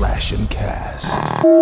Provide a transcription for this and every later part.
Slash and Cast.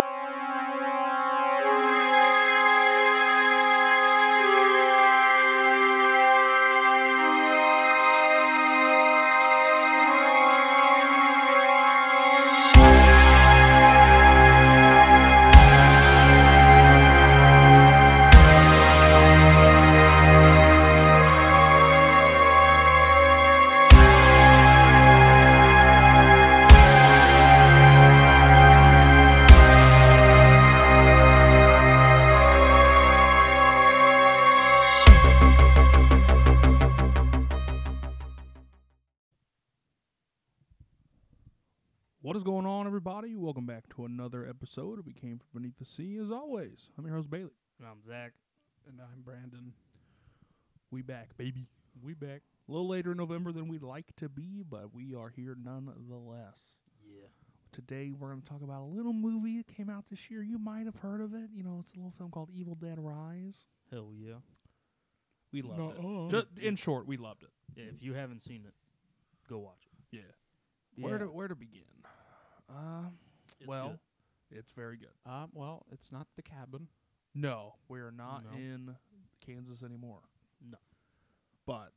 What is going on, everybody? Welcome back to another episode of We Came From Beneath the Sea. As always, I'm your host, Bailey. I'm Zach. And I'm Brandon. We back, baby. We back. A little later in November than we'd like to be, but we are here nonetheless. Yeah. Today, we're going to talk about a little movie that came out this year. You might have heard of it. You know, it's a little film called Evil Dead Rise. Hell yeah. We loved it. Just, in short, we loved it. Yeah, if you haven't seen it, go watch it. Yeah. Yeah. Where to begin? It's Well, good. it's very good. Well, it's not The Cabin. No, we're not No. in Kansas anymore. No. But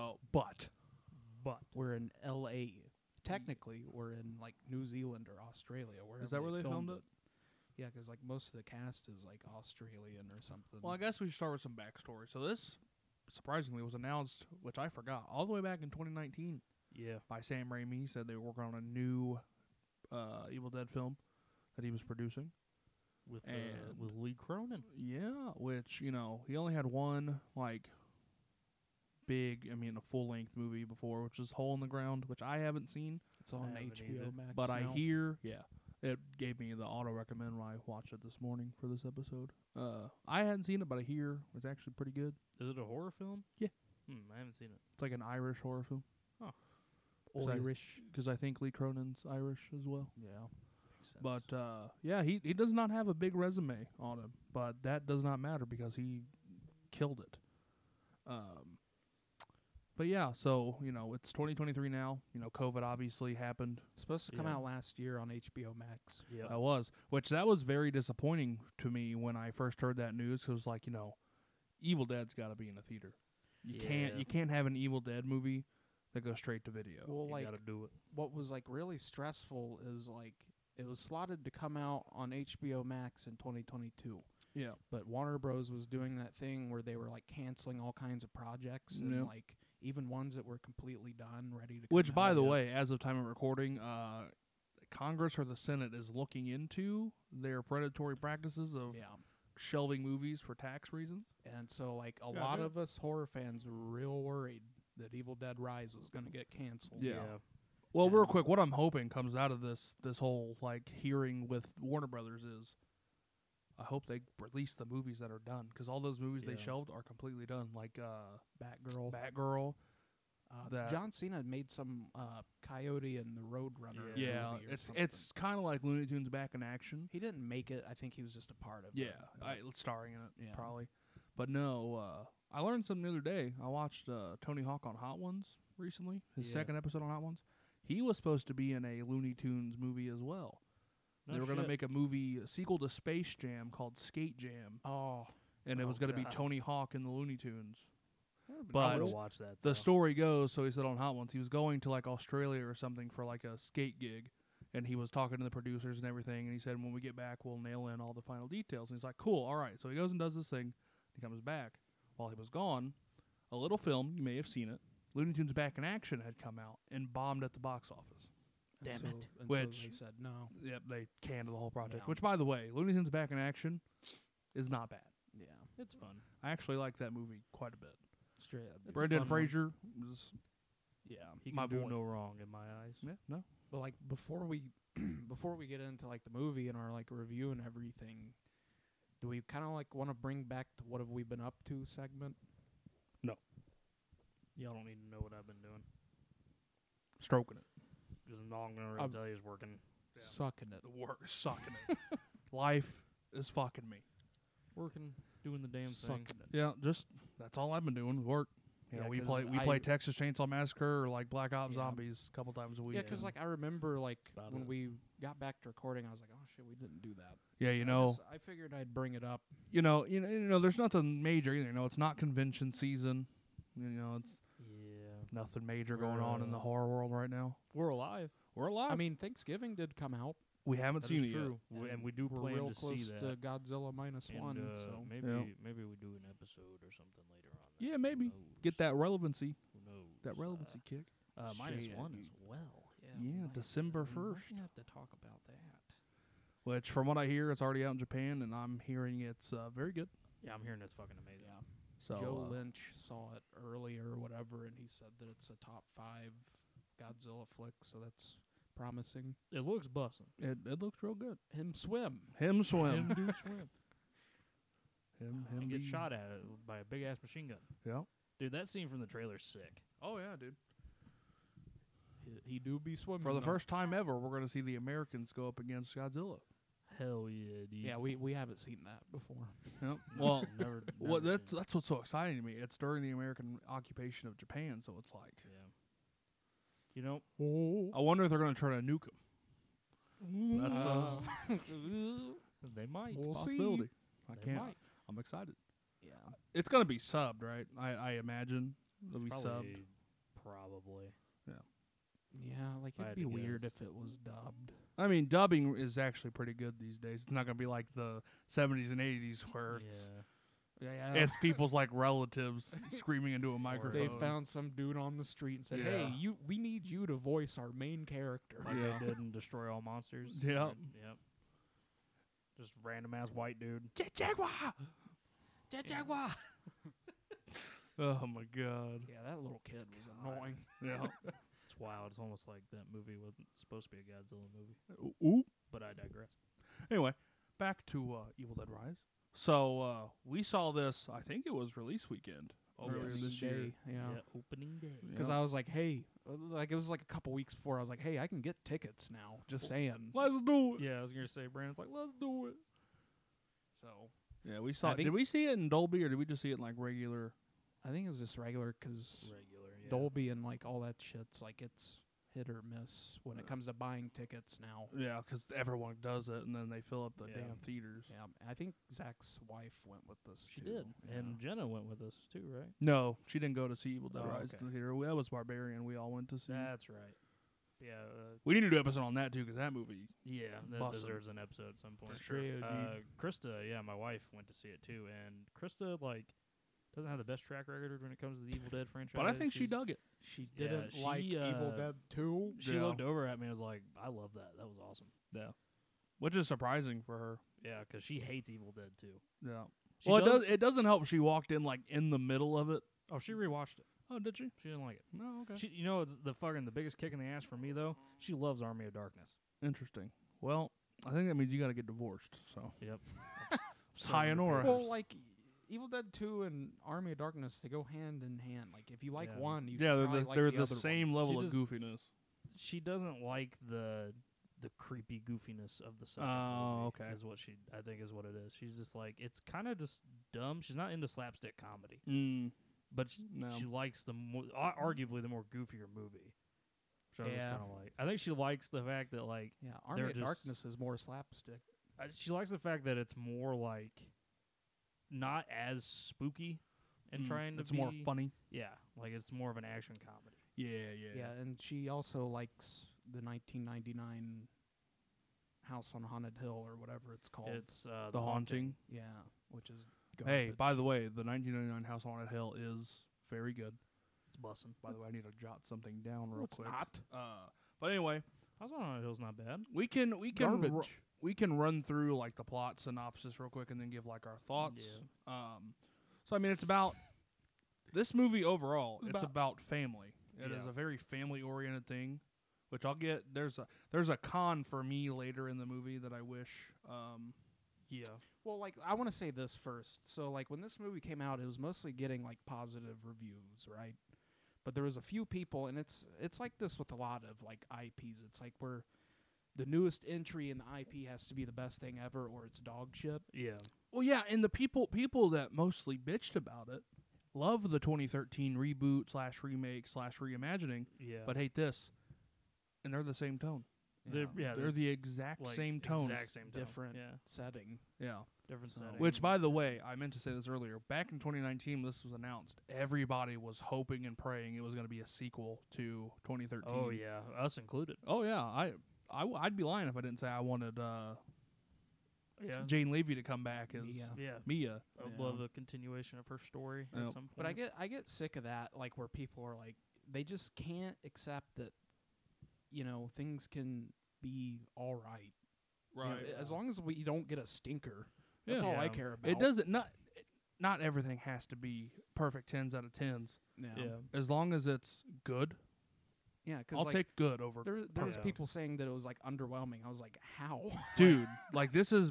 We're in L.A. Technically, we're in, like, New Zealand or Australia. is that where they filmed it? Yeah, because, like, most of the cast is, like, Australian or something. Well, I guess we should start with some backstory. So this, surprisingly, was announced, which I forgot, all the way back in 2019 Yeah. by Sam Raimi. He said they were working on a new Evil Dead film that he was producing. With And- Lee Cronin. Yeah, which, you know, he only had one, like, a full-length movie before, which is Hole in the Ground, which I haven't seen. it's on I haven't HBO either. Max But I now. hear, it gave me the auto-recommend when I watched it this morning for this episode. I hadn't seen it, but I hear it's actually pretty good. Is it a horror film? Yeah. I haven't seen it. It's like an Irish horror film. Irish. Because I think Lee Cronin's Irish as well. Yeah. Makes sense. But, he does not have a big resume on him, but that does not matter because he killed it. But yeah, so, you know, it's 2023 now. You know, COVID obviously happened. It's supposed to come Yeah. out last year on HBO Max. yeah. That was very disappointing to me when I first heard that news. 'Cause it was like, you know, Evil Dead's got to be in a theater. You Yeah. can't have an Evil Dead movie that goes straight to video. Well, You like, gotta do it. what was, like, really stressful is, like, it was slotted to come out on HBO Max in 2022. Yeah. But Warner Bros. Was doing that thing where they were, like, canceling all kinds of projects and, Yep. like, even ones that were completely done, ready to Which, come by out. the way, as of time of recording, Congress or the Senate is looking into their predatory practices of Yeah. shelving movies for tax reasons. And so, like, a Yeah, lot yeah. of us horror fans were real worried that Evil Dead Rise was going to get canceled. Yeah. Well, real quick, what I'm hoping comes out of this whole, like, hearing with Warner Brothers is I hope they release the movies that are done, because all those movies they Yeah. shelved are completely done, like Batgirl. Batgirl. that- John Cena made some Coyote and the Roadrunner. Yeah, movie or it's something. kind of like Looney Tunes back in action. He didn't make it. I think he was just a part of Yeah, it. it's starring in it, Yeah. probably. But no, I learned something the other day. I watched Tony Hawk on Hot Ones recently, his Yeah. second episode on Hot Ones. He was supposed to be in a Looney Tunes movie as well. No They were going to shit. make a sequel to Space Jam called Skate Jam, Oh, and it Oh, was going to be God. Tony Hawk in the Looney Tunes. I But would watch that. the though. story goes, so he said on Hot Ones, he was going to like Australia or something for like a skate gig, and he was talking to the producers and everything, and he said, when we get back, we'll nail in all the final details. And he's like, cool, all right. So he goes and does this thing. He comes back. While he was gone, a little film, you may have seen it, Looney Tunes Back in Action had come out and bombed at the box office. and Damn so, it. And Which- so they said no. Yep, they canned the whole project. Yeah. Which, by the way, Looney Tunes Back in Action is not bad. Yeah, It's fun. I actually like that movie quite a bit. straight up. It's a Brendan fun one. Fraser was, Yeah, He My can do boy. no wrong in my eyes. yeah, no. but like before we before we get into like the movie and our like review and everything, do we kind of like want to bring back the what have we been up to segment? Y'all don't need to know what I've been doing. Stroking it. Because all I'm going to tell you is working. Yeah. Sucking it. The work is sucking it. Life is fucking me. Working, doing the damn thing. Sucking it. Yeah, just that's all I've been doing. Work. You know, Yeah, we 'cause play Texas Chainsaw Massacre or like Black Ops Yeah. Zombies a couple times a week. Yeah, because like I remember like about when it. we got back to recording, I was like, oh shit, we didn't do that. yeah, So you know, I figured I'd bring it up. you know, there's nothing major either. You know, it's not convention season. You know, it's Yeah. nothing major going We're, on in the horror world right now. We're alive. We're alive. I mean, Thanksgiving did come out. we haven't That seen is it true. And we do We're plan real to close see to that. Godzilla minus And, one. uh, So maybe Yeah. maybe we do an episode or something later on. yet. Yeah, Who maybe knows? get that relevancy, Who knows? that relevancy kick. Minus Shit, one you- as well. Yeah, December we 1st. might have to talk about that. Which, from what I hear, it's already out in Japan, and I'm hearing it's very good. Yeah, I'm hearing it's fucking amazing. Yeah. So Joe Lynch saw it earlier or whatever, and he said that it's a top 5 Godzilla flick, so that's promising. It looks bussin'. it looks real good. Him swim. Him swim. Him do swim. him And get be- shot at by a big ass machine gun. Yeah. Dude, that scene from the trailer's sick. Oh yeah, dude. He do be swimming. For the though. first time ever, we're going to see the Americans go up against Godzilla. Hell yeah, dude. Yeah, we haven't seen that before. Yep. Well, never. well, never that's seen it. that's what's so exciting to me. It's during the American occupation of Japan, so it's like, Yeah. You know, I wonder if they're going to try to nuke them. That's they might. We'll see. possibility. I They can't. might. I'm excited. Yeah. It's going to be subbed, right? I imagine it'll be subbed. Probably. Yeah, like If I it'd had be to weird guess. if it was dubbed. I mean, dubbing is actually pretty good these days. It's not going to be like the 70s and 80s where it's Yeah. Yeah. it's people's like relatives screaming into a microphone. They found some dude on the street and said, Yeah. "Hey, we need you to voice our main character." Like Yeah. they did in Destroy All Monsters. Yep. Right? Yep. Just random ass white dude. Jaguar. Jaguar. Oh my god. Yeah, that little kid was annoying. Yeah. It's wild. It's almost like that movie wasn't supposed to be a Godzilla movie. Ooh. But I digress. Anyway, back to Evil Dead Rise. So we saw this. I think it was release weekend earlier Yes. this year. Yeah. Opening day. Because I was like, "Hey," like it was like a couple weeks before. I was like, "Hey, I can get tickets now." Just saying. Let's do it. Yeah, I was gonna say Brandon's like, let's do it. So Yeah, we saw. I think- Did we see it in Dolby or did we just see it in like regular? I think it was just regular because Regular, yeah. Dolby and like all that shit's like it's hit or miss when it comes to buying tickets now. Yeah, because everyone does it, and then they fill up the Yeah. damn theaters. Yeah, I think Zach's wife went with us. She too. did. Yeah. And Jenna went with us too, right? No, she didn't go to see Evil Dead Oh, Rise okay. to the theater. That was Barbarian. We all went to see. That's right. Yeah, We need to do an episode on that too, because that movie. yeah, that Bussin'. deserves an episode at some point. For sure. Krista, yeah, my wife went to see it too, and Krista like doesn't have the best track record when it comes to the Evil Dead franchise. But I think she She's- dug it. She Yeah, didn't she, like Evil Dead 2. She Yeah. looked over at me and was like, "I love that. That was awesome." Yeah, which is surprising for her. Yeah, because she hates Evil Dead too. Yeah. She Well, it doesn't help. She walked in like in the middle of it. Oh, she rewatched it. Oh, did she? She didn't like it. No. Okay. She, it's the biggest kick in the ass for me though. She loves Army of Darkness. Interesting. Well, I think that means you got to get divorced. So Yep. Sayonara. Well, like Evil Dead 2 and Army of Darkness, they go hand in hand. Like if you like Yeah. one, you yeah, should they're probably the, like they're the the other same one. level She of just- goofiness. She doesn't like the creepy goofiness of the second Oh, movie. okay. Is what I think is what it is. She's just like it's kind of just dumb. She's not into slapstick comedy, but No. she likes the arguably the more goofier movie. Which I was just Yeah. kind of like. I think she likes the fact that like Yeah, Army they're of just- Darkness is more slapstick. she likes the fact that it's more like not as spooky and trying to It's be more funny. Yeah, like it's more of an action comedy. Yeah. Yeah, and she also likes the 1999 House on Haunted Hill or whatever it's called. It's The Haunting. Yeah, which is Hey, garbage. by the way, the 1999 House on Haunted Hill is very good. It's bussin'. By the way, I need to jot something down real it's quick. not But anyway, House on Haunted Hill's not bad. we can garbage. we can run through like the plot synopsis real quick and then give like our thoughts. So I mean, it's about this movie overall. It's about family. It is Yeah. a very family oriented thing, which I'll get. There's a con for me later in the movie that I wish. Yeah. Well, like I want to say this first. So, like when this movie came out, it was mostly getting like positive reviews, right? But there was a few people, and it's like this with a lot of like IPs. It's like where the newest entry in the IP has to be the best thing ever, or it's dog shit. Yeah. Well, yeah, and the people that mostly bitched about it love the 2013 reboot / remake / reimagining, Yeah. but hate this, and they're the same tone. They're, They're that's the exact like same tone. Exact same tone. Different. Yeah. setting. Yeah. Different So- setting. Which, by the way, I meant to say this earlier. Back in 2019, when this was announced, everybody was hoping and praying it was going to be a sequel to 2013. Oh yeah, us included. Oh yeah. I'd be lying if I didn't say I wanted Yeah. Jane Levy to come back as Mia. Yeah. Mia. I would Yeah. love a continuation of her story Yep. at some point. But I get sick of that, like where people are like they just can't accept that, things can be all right. As long as we don't get a stinker, that's Yeah. all I Yeah. care about. It doesn't not everything has to be perfect 10s out of 10s. Yeah. As long as it's good, Yeah, because I'll take good over. there was perfect. people saying that it was like underwhelming. I was like, how? Dude, like this is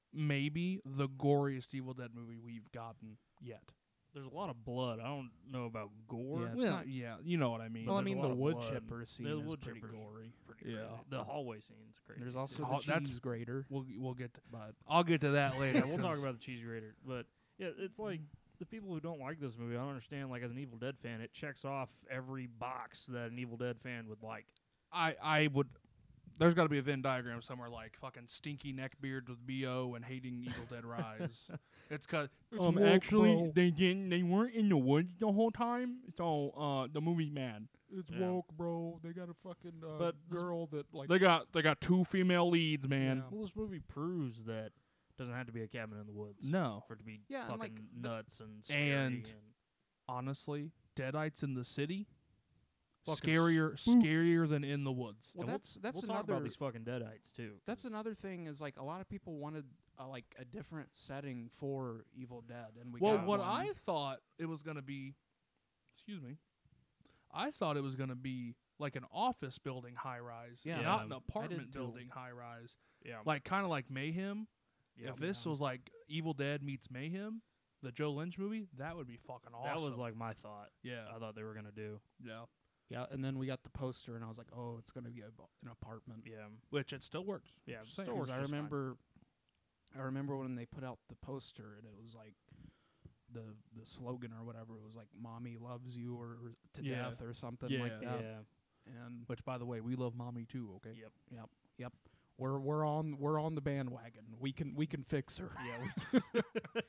maybe the goriest Evil Dead movie we've gotten yet. There's a lot of blood. I don't know about gore. Yeah, it's not- yeah, you know what I mean. Well, I there's a mean, lot the of wood blood. chipper scene The is wood pretty chipper's gory. Pretty Yeah. crazy. The hallway scene's crazy. There's too. also Oh, the that's- cheese grater, we'll get. but I'll get to that later. Yeah, we'll talk 'cause about the cheese grater. But yeah, it's like the people who don't like this movie. I don't understand. Like as an Evil Dead fan, it checks off every box that an Evil Dead fan would like. I would. There's got to be a Venn diagram somewhere like fucking stinky neckbeards with BO and hating Evil Dead Rise. It's cause actually they weren't in the woods the whole time, so the movie's mad. it's Yeah. woke, bro. They got a fucking But this- girl that like They got 2 female leads, man. Yeah. Well, this movie proves that it doesn't have to be a cabin in the woods. No, For it to be Yeah, and, fucking like, nuts and scary And- honestly, Deadites in the city Fucking scarier than in the woods. Well, And that's we'll talk another about these fucking deadites too. that's another thing is like a lot of people wanted like a different setting for Evil Dead, and we Well, got what one. I thought it was going to be, excuse me, I thought it was going to be like an office building high rise, Yeah. not an Yeah, apartment too. building high rise. Yeah. Like kind of like Mayhem. Yeah. If this was like Evil Dead meets Mayhem, the Joe Lynch movie, that would be fucking awesome. That was like my thought. yeah, I thought they were gonna do. yeah, Yeah, and then we got the poster, and I was like, oh, it's gonna be an apartment. Yeah. which it still works. Yeah. Just Still saying. works Because I just fine. remember when they put out the poster, and it was like the slogan or whatever. It was like "Mommy loves you" or to Yeah. death or something Yeah. like that. Yeah. And Which, by the way, we love Mommy too. Okay. Yep. we're on the bandwagon. We can fix her. Yeah.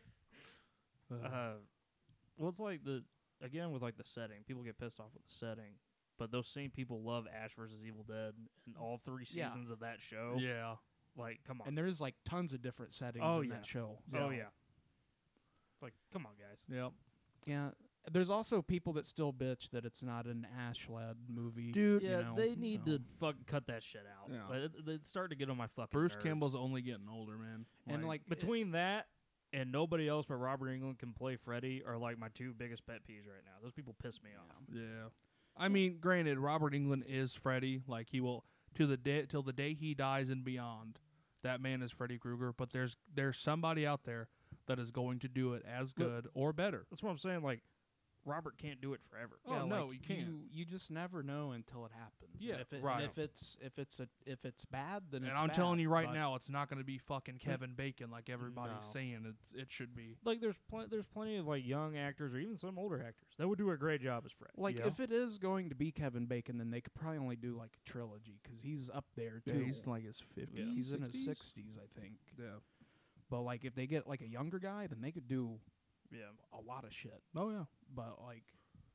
Uh, Well, it's like again with like the setting. People get pissed off with the setting, but those same people love Ash versus Evil Dead and all 3 Yeah. seasons of that show. yeah. Like, come on. And there's like tons of different settings Oh, in yeah. that show. Oh So, yeah. It's like, come on, guys. Yep. yeah. There's also people that still bitch that it's not an Ash-led movie. Dude, Yeah, know, they need so- to fucking cut that shit out. Yeah. Like, it's starting to get on my fucking Bruce nerves. Campbell's only getting older, man. And like Between that and nobody else but Robert Englund can play Freddy are like my 2 biggest pet peeves right now. Those people piss me off. yeah. I mean, granted, Robert Englund is Freddy. Like he will till the day he dies and beyond. That man is Freddy Krueger. But there's somebody out there that is going to do it as Look- good or better. That's what I'm saying. Like, Robert can't do it forever. Oh, yeah, no, like, you can't. You just never know until it happens. Yeah, and if it, right. And if it's bad, then And it's I'm bad, telling you right but- now, it's not going to be fucking Kevin Bacon like everybody's No. saying it should be. Like, there's plenty of like young actors or even some older actors that would do a great job as Freddy. Like Yeah. if it is going to be Kevin Bacon, then they could probably only do like a trilogy because he's up there too. Yeah, he's like his 50s. He's in his 60s? 60s, I think. Yeah. But like if they get like a younger guy, then they could do Yeah. a lot of shit. Oh yeah. But like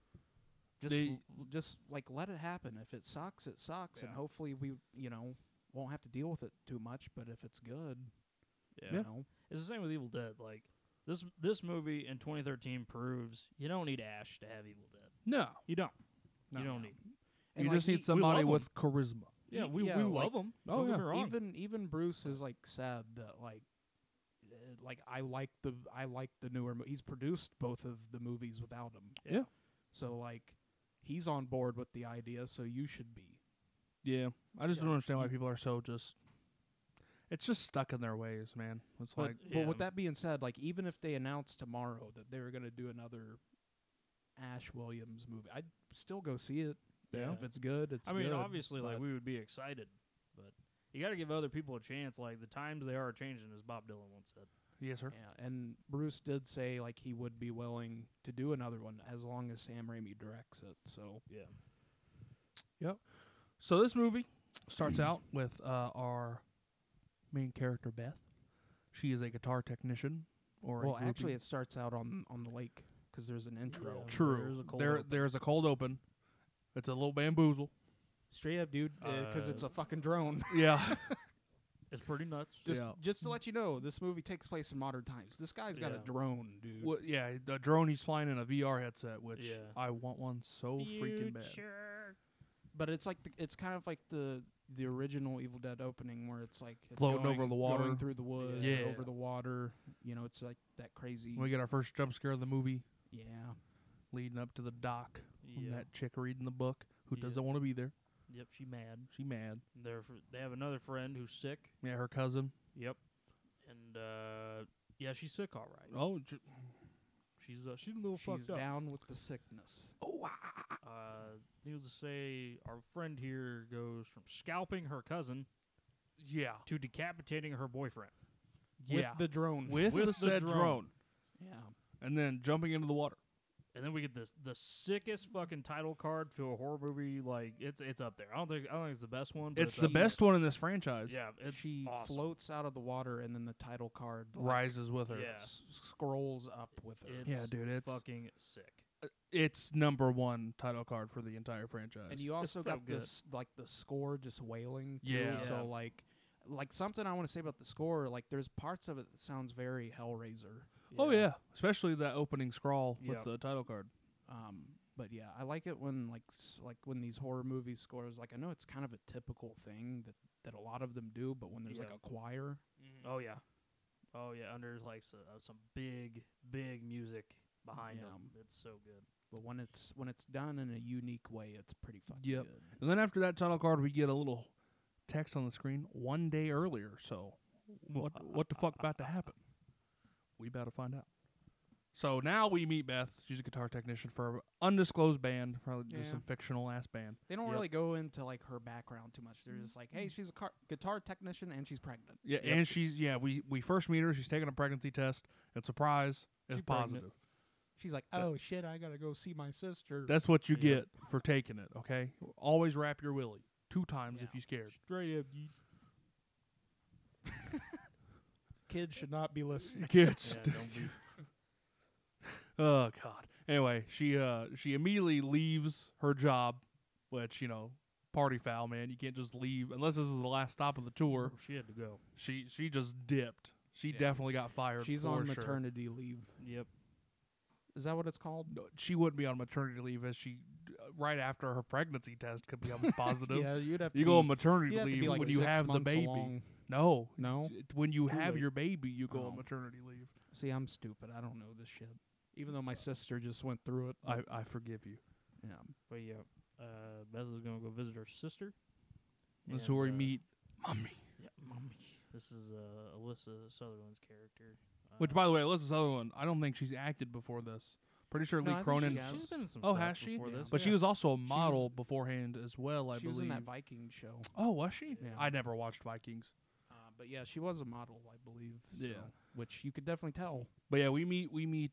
just like let it happen. If it sucks, it sucks, and Yeah. hopefully we won't have to deal with it too much. But if it's good, Yeah. you know, It's the same with Evil Dead. Like, this movie in 2013 proves you don't need Ash to have Evil Dead. No. You don't. No. You don't need. And, You like, just need we somebody love with charisma. Yeah, He- we yeah, love like- them. Oh, Don't get yeah. me wrong. even Bruce has like said that like I like the newer. He's produced both of the movies without him. Yeah. So like he's on board with the idea. So you should be. Yeah. I just Yeah. don't understand why people are so just. It's just stuck in their ways, man. It's But, like but with Yeah. that being said, like even if they announced tomorrow that they were going to do another Ash Williams movie, I'd still go see it. Yeah. If it's good, it's I mean, good, obviously, like but- we would be excited, but you got to give other people a chance. Like the times they are changing, as Bob Dylan once said. Yes, sir. Yeah, and Bruce did say like he would be willing to do another one as long as Sam Raimi directs it. So Yeah. So this movie starts out with our main character, Beth. She is a guitar technician. well, actually, it starts out on the lake because there's an intro. Yeah. true. There's a cold There, open. there's a cold open. It's a little bamboozle. Straight up, dude, because it's Uh, a fucking drone. Yeah. It's pretty nuts. Just to let you know, this movie takes place in modern times. This guy's got a Yeah. drone, dude. Well, yeah, the drone he's flying in a VR headset, which Yeah. I want one so freaking bad. But it's like it's kind of like the original Evil Dead opening where it's like it's Floating over going- the water. going through the woods, Yeah. over the water. You know, it's like that crazy. We get our first jump scare of the movie, Yeah, leading up to the dock. When Yeah. that chick reading the book who Yeah. doesn't want to be there. Yep, she mad. She mad. They have another friend who's sick. Yeah, her cousin. Yep. And yeah, she's sick all right. Oh, She's a little she's fucked up. down with the sickness. Needless to say, our friend here goes from scalping her cousin yeah, to decapitating her boyfriend. yeah. With the drone. With with the the said drone. drone, yeah. and then jumping into the water. And then we get the sickest fucking title card to a horror movie. Like it's up there. I don't think it's the best one. But It's the up there. best one in this franchise. Yeah, it's She awesome. floats out of the water, and then the title card like, Rises with her. Yeah. scrolls up with her. It's Yeah, dude, it's fucking sick. it's number one title card for the entire franchise. And you also so got good. this like the score just wailing. Too, Yeah. So Yeah. like something I want to say about the score. Like there's parts of it that sounds very Hellraiser. Oh yeah, especially that opening scrawl Yeah. with the title card. But yeah, I like it when like when these horror movie scores. Like I know it's kind of a typical thing that a lot of them do, but when there's like Yeah. a choir, Oh yeah. Oh yeah. Under like some big music behind Yeah. them. It's so good. but when it's done in a unique way, it's pretty fucking Yep. good. And then after that title card, we get a little text on the screen 1 day earlier. So what the fuck about to happen? We about to find out. So now we meet Beth. She's a guitar technician for an undisclosed band, probably just Yeah. some fictional ass band. They don't Yep. really go into like her background too much. They're just like, hey, she's a guitar technician and she's pregnant. Yeah, Yep. and she's we first meet her. She's taking a pregnancy test, and surprise, it's She's pregnant. positive. She's like, oh shit, I gotta go see my sister. That's what you Yeah. get for taking it. Okay, always wrap your willy 2 times if Yeah. you're scared. Straight up. Kids should not be listening. Kids. Yeah, don't be. Oh God. Anyway, she immediately leaves her job, which party foul, man. You can't just leave unless this is the last stop of the tour. She had to go. She just dipped. She Yeah. definitely got fired. She's for on sure. maternity leave. Yep. Is that what it's called? No, she wouldn't be on maternity leave as she right after her pregnancy test could become positive. Yeah, you'd have to You be, go on maternity you'd have to leave be like when you 6 have the months baby. along. No, No? when you Too have late. your baby, you go on Oh. maternity leave. See, I'm stupid. I don't know this shit. Even though my sister just went through it. I forgive you. Yeah. But yeah, Beth is gonna go visit her sister. This is And, where we meet Mommy. Yeah, mommy. This is Alyssa Sutherland's character. Which, by the way, Alyssa Sutherland, I don't think she's acted before this. Pretty sure No, Lee I think Cronin. she has. She's been in some Oh, stuff has she? before Yeah. this. But she yeah. was also a model beforehand as well, I she was believe. in that Viking show. Oh, was she? Yeah. I never watched Vikings. But yeah, she was a model, I believe. So, Yeah. Which you could definitely tell. But yeah, we meet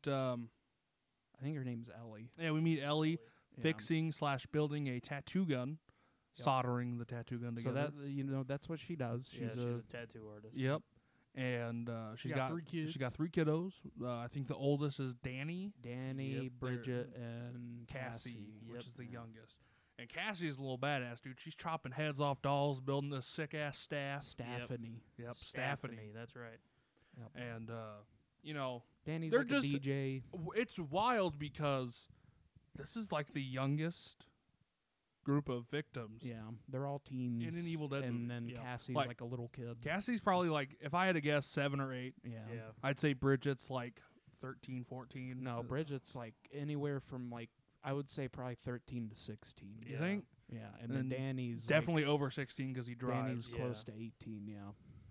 I think her name's Ellie. Ellie Yeah. fixing/building a tattoo gun, Yep. soldering the tattoo gun So together. that that's what she does. Yeah, She's a tattoo artist. Yep. And she's got 3 kids. She got 3 kiddos. I think the oldest is Danny, Danny, Yep, Bridget, and Cassie, Yep. which is the youngest. And Cassie's a little badass, dude. She's chopping heads off dolls, building this sick ass staff. Stephanie. Yep, Stephanie. Staffany. That's right. Yep. And Danny's they're like just- a DJ. it's wild because this is like the youngest group of victims. Yeah, they're all teens. In an Evil Dead and movie. then Yeah. Cassie's Like- like a little kid. Cassie's probably like, if I had to guess, 7 or 8. Yeah. Yeah. I'd say Bridget's like 13, 14. No, Bridget's like anywhere from like I would say probably 13 to 16. You Yeah. think? Yeah, and And then Danny's Definitely over 16 because he like, drives. Danny's Yeah. close to 18. Yeah.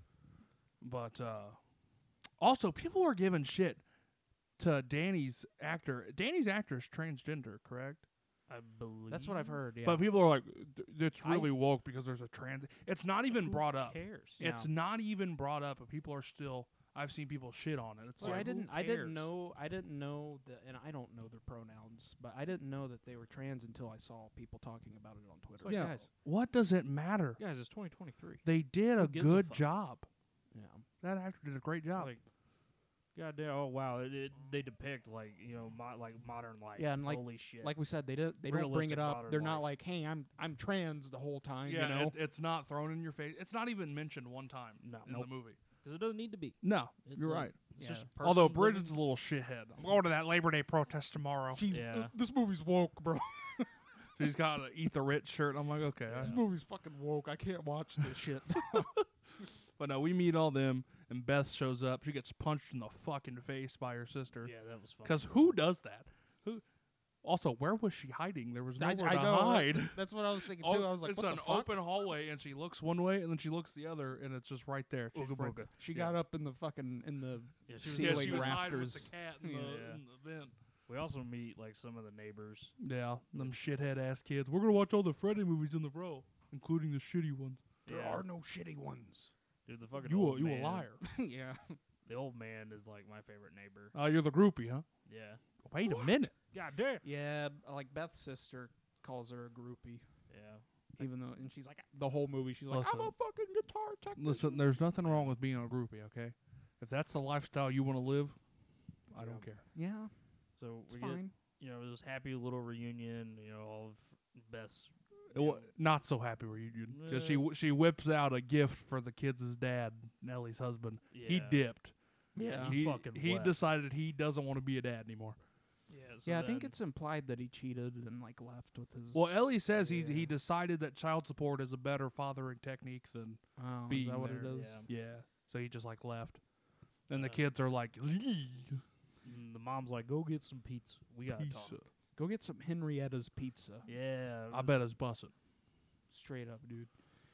But also, people were giving shit to Danny's actor. Danny's actor is transgender, correct? I believe. That's what I've heard. Yeah. But people are like, it's I- really woke because there's a trans. It's not even Who brought up. cares? Yeah. It's not even brought up, but people are still. I've seen people shit on it. It's See, like, I who didn't cares? know that, and I don't know their pronouns, but I didn't know that they were trans until I saw people talking about it on Twitter. Like, yeah. guys. What does it matter? Guys, it's 2023. They did a Who gives a good fuck? job. Yeah. That actor did a great job. Like, goddamn! Oh wow, they depict like like modern life. Yeah, and holy shit. Like we said, they don't bring Realistic it up. modern They're not life. like, hey, I'm trans the whole time. yeah, you know. it's not thrown in your face. It's not even mentioned one time No, in nope. the movie. because it doesn't need to be. No, It you're doesn't. right. It's Yeah. just Although person Bridget's a living- little shithead. I'm going to that Labor Day protest tomorrow. This movie's woke, bro. She's got an Eat the Rich shirt. I'm like, okay. I Yeah. know. movie's fucking woke. I can't watch this shit. But no, we meet all them, and Beth shows up. She gets punched in the fucking face by her sister. Yeah, that was fun. Because who does that? Who? Also, where was she hiding? There was nowhere to know. hide. That's what I was thinking Oh, too. I was like, it's what an the fuck? open hallway, and she looks one way, and then she looks the other, and it's just right there. She's Ooga right booga. She yeah. got up in the fucking Yeah, She was, ceiling she was hiding with rafters. the cat in, Yeah. in the vent. We also meet like some of the neighbors. Yeah, them shithead ass kids. We're gonna watch all the Freddy movies in the row, including the shitty ones. There Yeah. are no shitty ones. Dude, the fucking You old a man, liar. Yeah. The old man is like my favorite neighbor. You're the groupie, huh? Yeah. Wait a minute. God damn. Yeah, like Beth's sister calls her a groupie, Yeah. even though, and she's like the whole movie. She's like, Listen. I'm a fucking guitar technician. Listen, there's nothing wrong with being a groupie, okay? If that's the lifestyle you want to live, I Yeah. don't care. Yeah, So it's we fine. get this happy little reunion. All of Beth's. Not so happy reunion because she whips out a gift for the kids' dad, Nellie's husband. He Yeah. dipped. Yeah. He fucking he left. decided he doesn't want to be a dad anymore. Yeah. So Yeah, I think then- it's implied that he cheated and like left with his. Well, Ellie says Yeah. he decided that child support is a better fathering technique than oh, is being that what it there. is? Yeah. yeah. So he just like left, and the Uh, kids are like, And the mom's like, "Go get some pizza. We gotta talk." pizza. Go get some Henrietta's pizza. Yeah. I bet it's busted. Straight up, dude.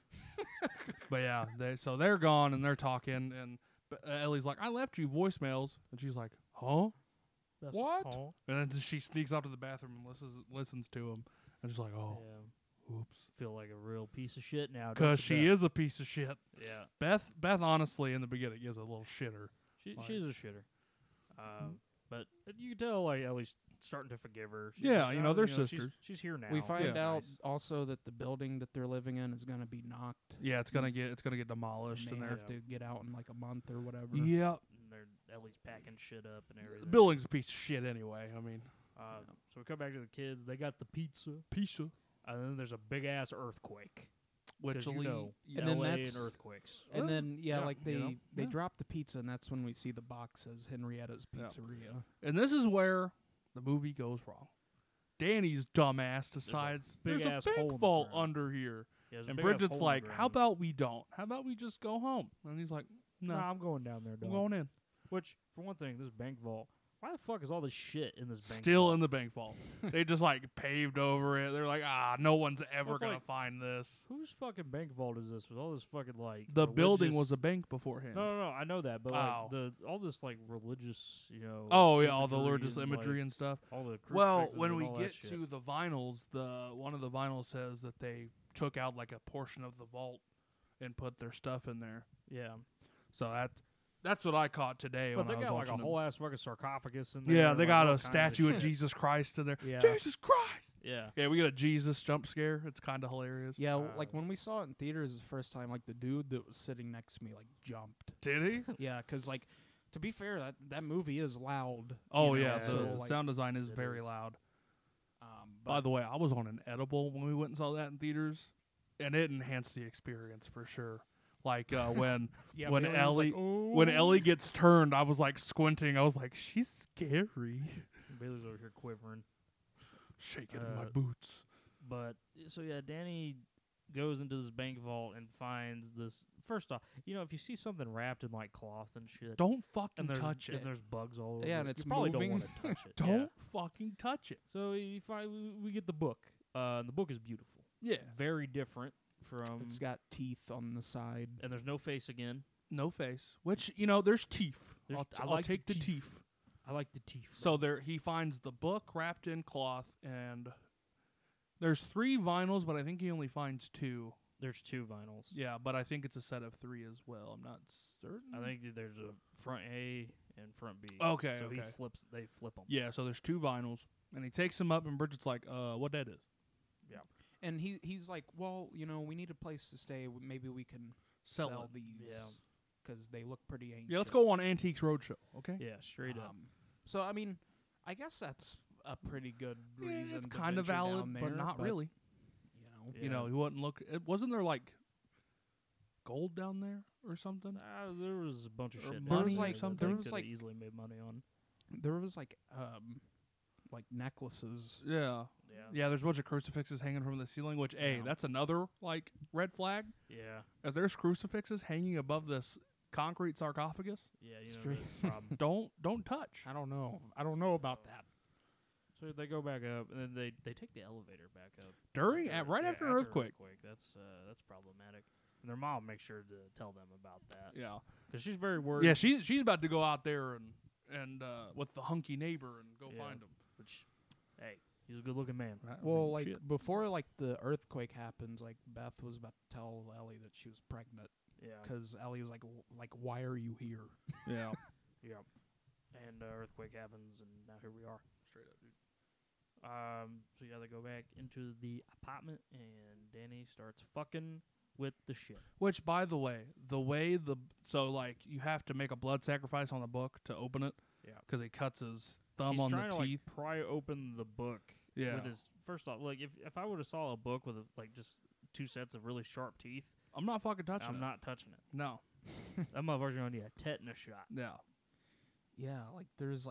But yeah, they're gone and they're talking, and Ellie's like, "I left you voicemails," and she's like, "Huh?" That's What? all. And then she sneaks out to the bathroom and listens to him, and she's like, "Oh, Yeah. oops," Feel like a real piece of shit now. don't because you, she Beth? is a piece of shit. Yeah. Beth honestly in the beginning is a little shitter. She's a shitter. Hmm. But you can tell like Ellie's starting to forgive her. She's Yeah, like, you know, "Oh, they're she's- sisters." She's here now. We find That's out nice. also that the building that they're living in is going to be knocked. Yeah, it's gonna get and demolished, they and have they're to get out in like a month or whatever. yeah. And Ellie's packing shit up and The everything. building's a piece of shit anyway. I mean, So we come back to the kids. They got the pizza, piece of and then there's a big ass earthquake. which You know, And then LA that's- and earthquakes. And then Yeah, like they you know? they Yeah. drop the pizza, and that's when we see the box says Henrietta's Yeah. Pizzeria. And this is where the movie goes wrong. Danny's dumbass decides there's big-ass a hole in bank the vault ground. under here. Yeah, there's a And big ass Bridget's hole in like, the how ground. about we don't? How about we just go home? And he's like, no, Nah, I'm going down there. I'm Dog. going in. Which, for one thing, this bank vault. Why the fuck is all this shit in this bank Still vault? in the bank vault. They just like paved over it. They're like, no one's ever It's going to like- find this. Whose fucking bank vault is this with all this fucking like The building religious- was a bank beforehand. No, I know that, but Oh. like all this like religious, Oh, yeah, all the imagery religious and, imagery like, and stuff. all the Well, crucifixes when and we all that get shit. to the vinyls, one of the vinyls says that they took out like a portion of the vault and put their stuff in there. yeah, So that's what I caught today but when they I was got like watching a them. whole ass fucking sarcophagus in there. Yeah, and, they like, got all a kinds of statue of shit. Jesus Christ in there. Yeah, Jesus Christ! yeah, Yeah, we got a Jesus jump scare. It's kind of hilarious. Yeah, Uh, like when we saw it in theaters the first time, like the dude that was sitting next to me like jumped. Did he? Yeah, because like to be fair, that movie is loud. Oh, you know, yeah. Yeah, The so, like, sound design is it very is. loud. but By the way, I was on an edible when we went and saw that in theaters, and it enhanced the experience for sure. Like when yeah, when Bailey was like, Ellie- "Oh." when Ellie gets turned, I was like squinting. I was like, she's scary. Bailey's over here quivering. Shaking in my Uh, boots. But so yeah, Danny goes into this bank vault and finds this. First off, if you see something wrapped in like cloth and shit, Don't fucking and there's touch and it. there's bugs all over. Yeah, it, and it's you probably moving. don't want to touch it. Don't Yeah. fucking touch it. So we get the book. And the book is beautiful. Yeah. Very different from. it's got teeth on the side. and there's no face again. No face. Which, there's teeth. There's- I I'll like the take the teeth. teeth. I like the teeth. So he finds the book wrapped in cloth, and there's 3 vinyls, but I think he only finds 2. There's 2 vinyls. Yeah, but I think it's a set of 3 as well. I'm not certain. I think that there's a front A and front B. Okay, so okay. They flip them. Yeah, so there's 2 vinyls, and he takes them up, and Bridget's like, what that is? And he's like, well, we need a place to stay. Maybe we can Sell sell it. these. Yeah. Because they look pretty ancient. Yeah, let's go on Antiques Roadshow, okay? Yeah, straight up. So, I mean, I guess that's a pretty good reason. It's to kind of venture valid, down there, but not really. Yeah. You know, he wouldn't look. Wasn't there like gold down there or something? There was a bunch of Or shit. money down or there that something? they There was, coulda like- easily made money on. There was like necklaces. Yeah. Yeah. Yeah, there's a bunch of crucifixes hanging from the ceiling, which, Yeah. that's another, like, red flag. Yeah. If there's crucifixes hanging above this concrete sarcophagus, Yeah. You know Straight- the problem. don't touch. I don't know. I don't know about that. So they go back up, and then they take the elevator back up Right after an earthquake. That's problematic. And their mom makes sure to tell them about that Yeah. because she's very worried. Yeah, she's about to go out there and with the hunky neighbor and go Yeah. find him. Which, hey, he's a good-looking man. Right? I Well, mean, like shit. before, like the earthquake happens, like Beth was about to tell Ellie that she was pregnant Yeah. because Ellie was like, why are you here? Yeah. Yeah. And earthquake happens, and now here we are. Straight up, dude. So yeah, they go back into the apartment, and Danny starts fucking with the shit. Which, by the way, so like you have to make a blood sacrifice on the book to open it. Yeah. Because he cuts his thumb He's on trying the to teeth. like pry open the book Yeah. with his first off. Like if I would have saw a book with like just 2 sets of really sharp teeth, I'm not fucking touching it. I'm not touching it. No. That motherfucker's gonna need a tetanus shot. Yeah. Yeah, like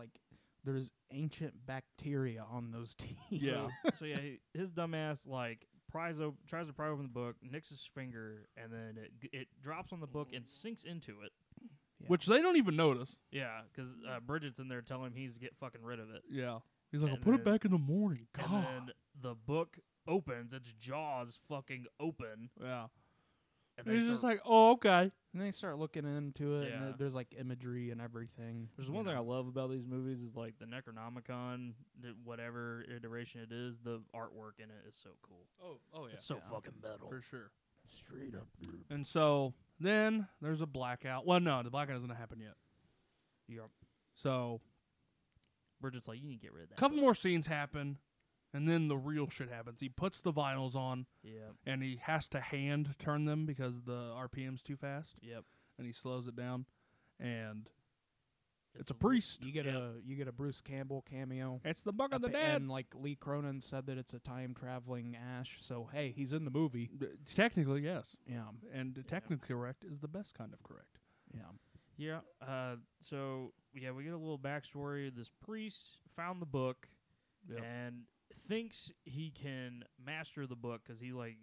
there's ancient bacteria on those teeth. Yeah. So yeah, his dumbass like tries to pry open the book, nicks his finger, and then it drops on the book and sinks into it. Yeah. Which they don't even notice. Yeah, because Bridget's in there telling him he's to get fucking rid of it. Yeah. He's like, I'll And put it then- back in the morning. God. And then the book opens, its jaws fucking open. Yeah. And And he's just start- like, oh, okay. And they start looking into it, Yeah. and there's like imagery and everything. There's one thing I love about these movies is like the Necronomicon, whatever iteration it is, the artwork in it is so cool. Oh yeah. It's so Yeah. fucking metal. For sure. Straight up. And so then there's a blackout. Well, no, the blackout doesn't happen yet. Yeah. So Bridget's like, you need to get rid of that. a couple book." more scenes happen, and then the real shit happens. He puts the vinyls on, Yeah. and he has to hand turn them because the RPM's too fast, Yep. and he slows it down. And it's a l- priest. You get a Bruce Campbell cameo. It's the Book of the Up- Dead. And like Lee Cronin said that it's a time traveling Ash, so hey, he's in the movie. Technically, yes. Yeah. And technically correct is the best kind of correct. Yeah. Yeah. So yeah, we get a little backstory. This priest found the book Yep. and thinks he can master the book because he like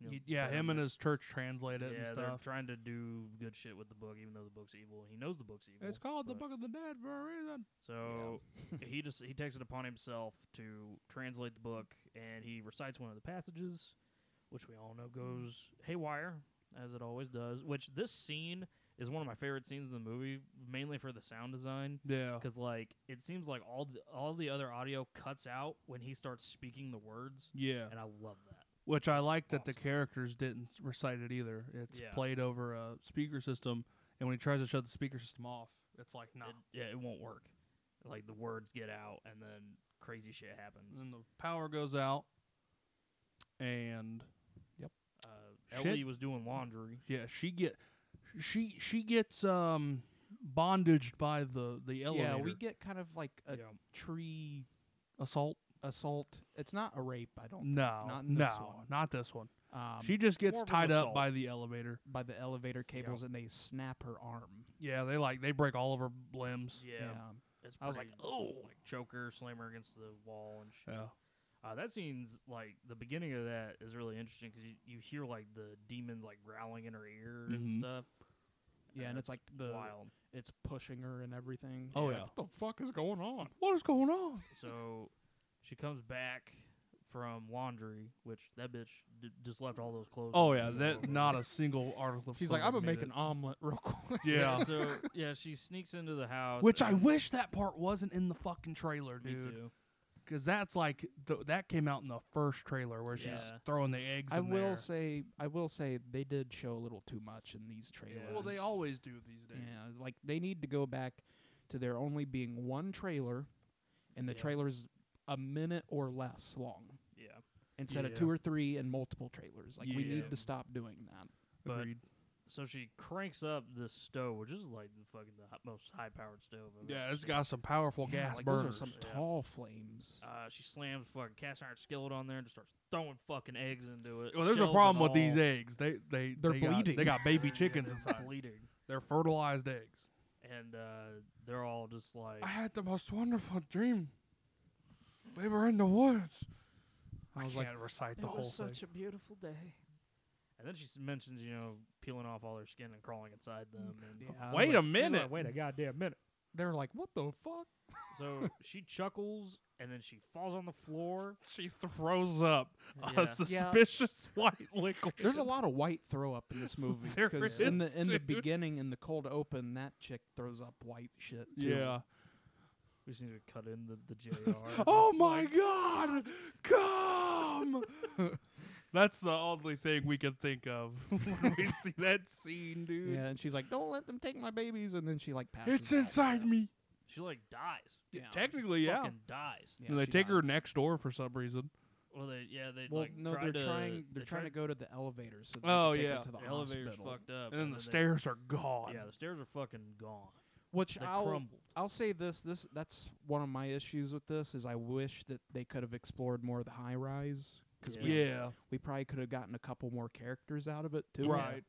Him and his church translate it and yeah, they're stuff. trying to do good shit with the book, even though the book's evil. He knows the book's evil. It's called the but- Book of the Dead for a reason. So he takes it upon himself to translate the book, and he recites one of the passages, which we all know goes haywire, as it always does. Which this scene is one of my favorite scenes in the movie, mainly for the sound design, Yeah. because like it seems like all the other audio cuts out when he starts speaking the words, Yeah. and I love that. Which I like that the awesome. characters didn't recite it either. It's Yeah. played over a speaker system, and when he tries to shut the speaker system off, it's like, nah. It won't work. Like the words get out, and then crazy shit happens. And then the power goes out, and Shit. Ellie was doing laundry. yeah, she gets bondaged by the elevator. Yeah, we get kind of like a Yeah. tree assault. assault. It's not a rape, I don't. No, not in this no, one. not this one. Um, She just gets more of an tied up assault. by the elevator. by the elevator cables, and they snap her arm. Yeah, they break all of her limbs. Yeah. Yeah. It's I was like, pretty- oh. like choke her, slam her against the wall and shit. Yeah. That scene's like the beginning of that is really interesting because you hear like the demons like growling in her ear and Mhm. stuff. Yeah, and it's like the wild. it's pushing her and everything. Oh, She's yeah. like, what the fuck is going on? What is going on? So she comes back from laundry, which that bitch just left all those clothes. Oh on yeah, the that floor. not a single article. of She's like, clothing I'm gonna made make it. an omelet real quick. Yeah. So yeah, she sneaks into the house. Which I and- wish that part wasn't in the fucking trailer, Me dude. too. Because that's like that came out in the first trailer where she's Yeah. throwing the eggs. I in will there. say they did show a little too much in these trailers. Well, they always do these days. Yeah, like they need to go back to there only being one trailer, and the Yeah. trailer's a minute or less long Yeah. instead of Yeah. 2 or 3 and multiple trailers. Like we Yeah. need to stop doing that. But- Agreed. So she cranks up this stove, which is like the most high-powered stove. I've Yeah, ever it's seen. got some powerful Yeah, gas like burners. those are some Yeah. tall flames. She slams fucking cast iron skillet on there and just starts throwing fucking eggs into it. Well, there's a shells problem and with these all. eggs. They're They're They bleeding. got baby Yeah, chickens they're inside. bleeding, They're fertilized eggs. and they're all just like, I had the most wonderful dream. We were in the woods. I was can't recite the whole thing. a beautiful day. And then she mentions, peeling off all their skin and crawling inside them. And Yeah, I was Wait like- a minute. Wait a goddamn minute. They're like, what the fuck? So she chuckles, and then she falls on the floor. She throws up Yeah. a suspicious white liquid. There's a lot of white throw up in this movie. There 'cause is, in the dude. beginning, in the cold open, that chick throws up white shit. Too. Yeah. We just need to cut in the JR. Oh my God! Come! That's the only thing we can think of when we see that scene, dude. Yeah, and she's like, "Don't let them take my babies," and then she like passes. It's out. inside me. She like dies. Yeah. Technically, yeah. Fucking dies. Yeah, And they she take her dies. next door for some reason. Well, they Well, like no, tried they're to, trying. They're they trying to tried- go to the elevator, so they Oh, can take yeah. her to the The elevator's hospital. fucked up, And then the they- stairs are gone. Yeah, the stairs are fucking gone. Which They I'll crumbled. I'll say this that's one of my issues with this is I wish that they could have explored more of the high rise because Yeah. we probably could have gotten a couple more characters out of it too. Right.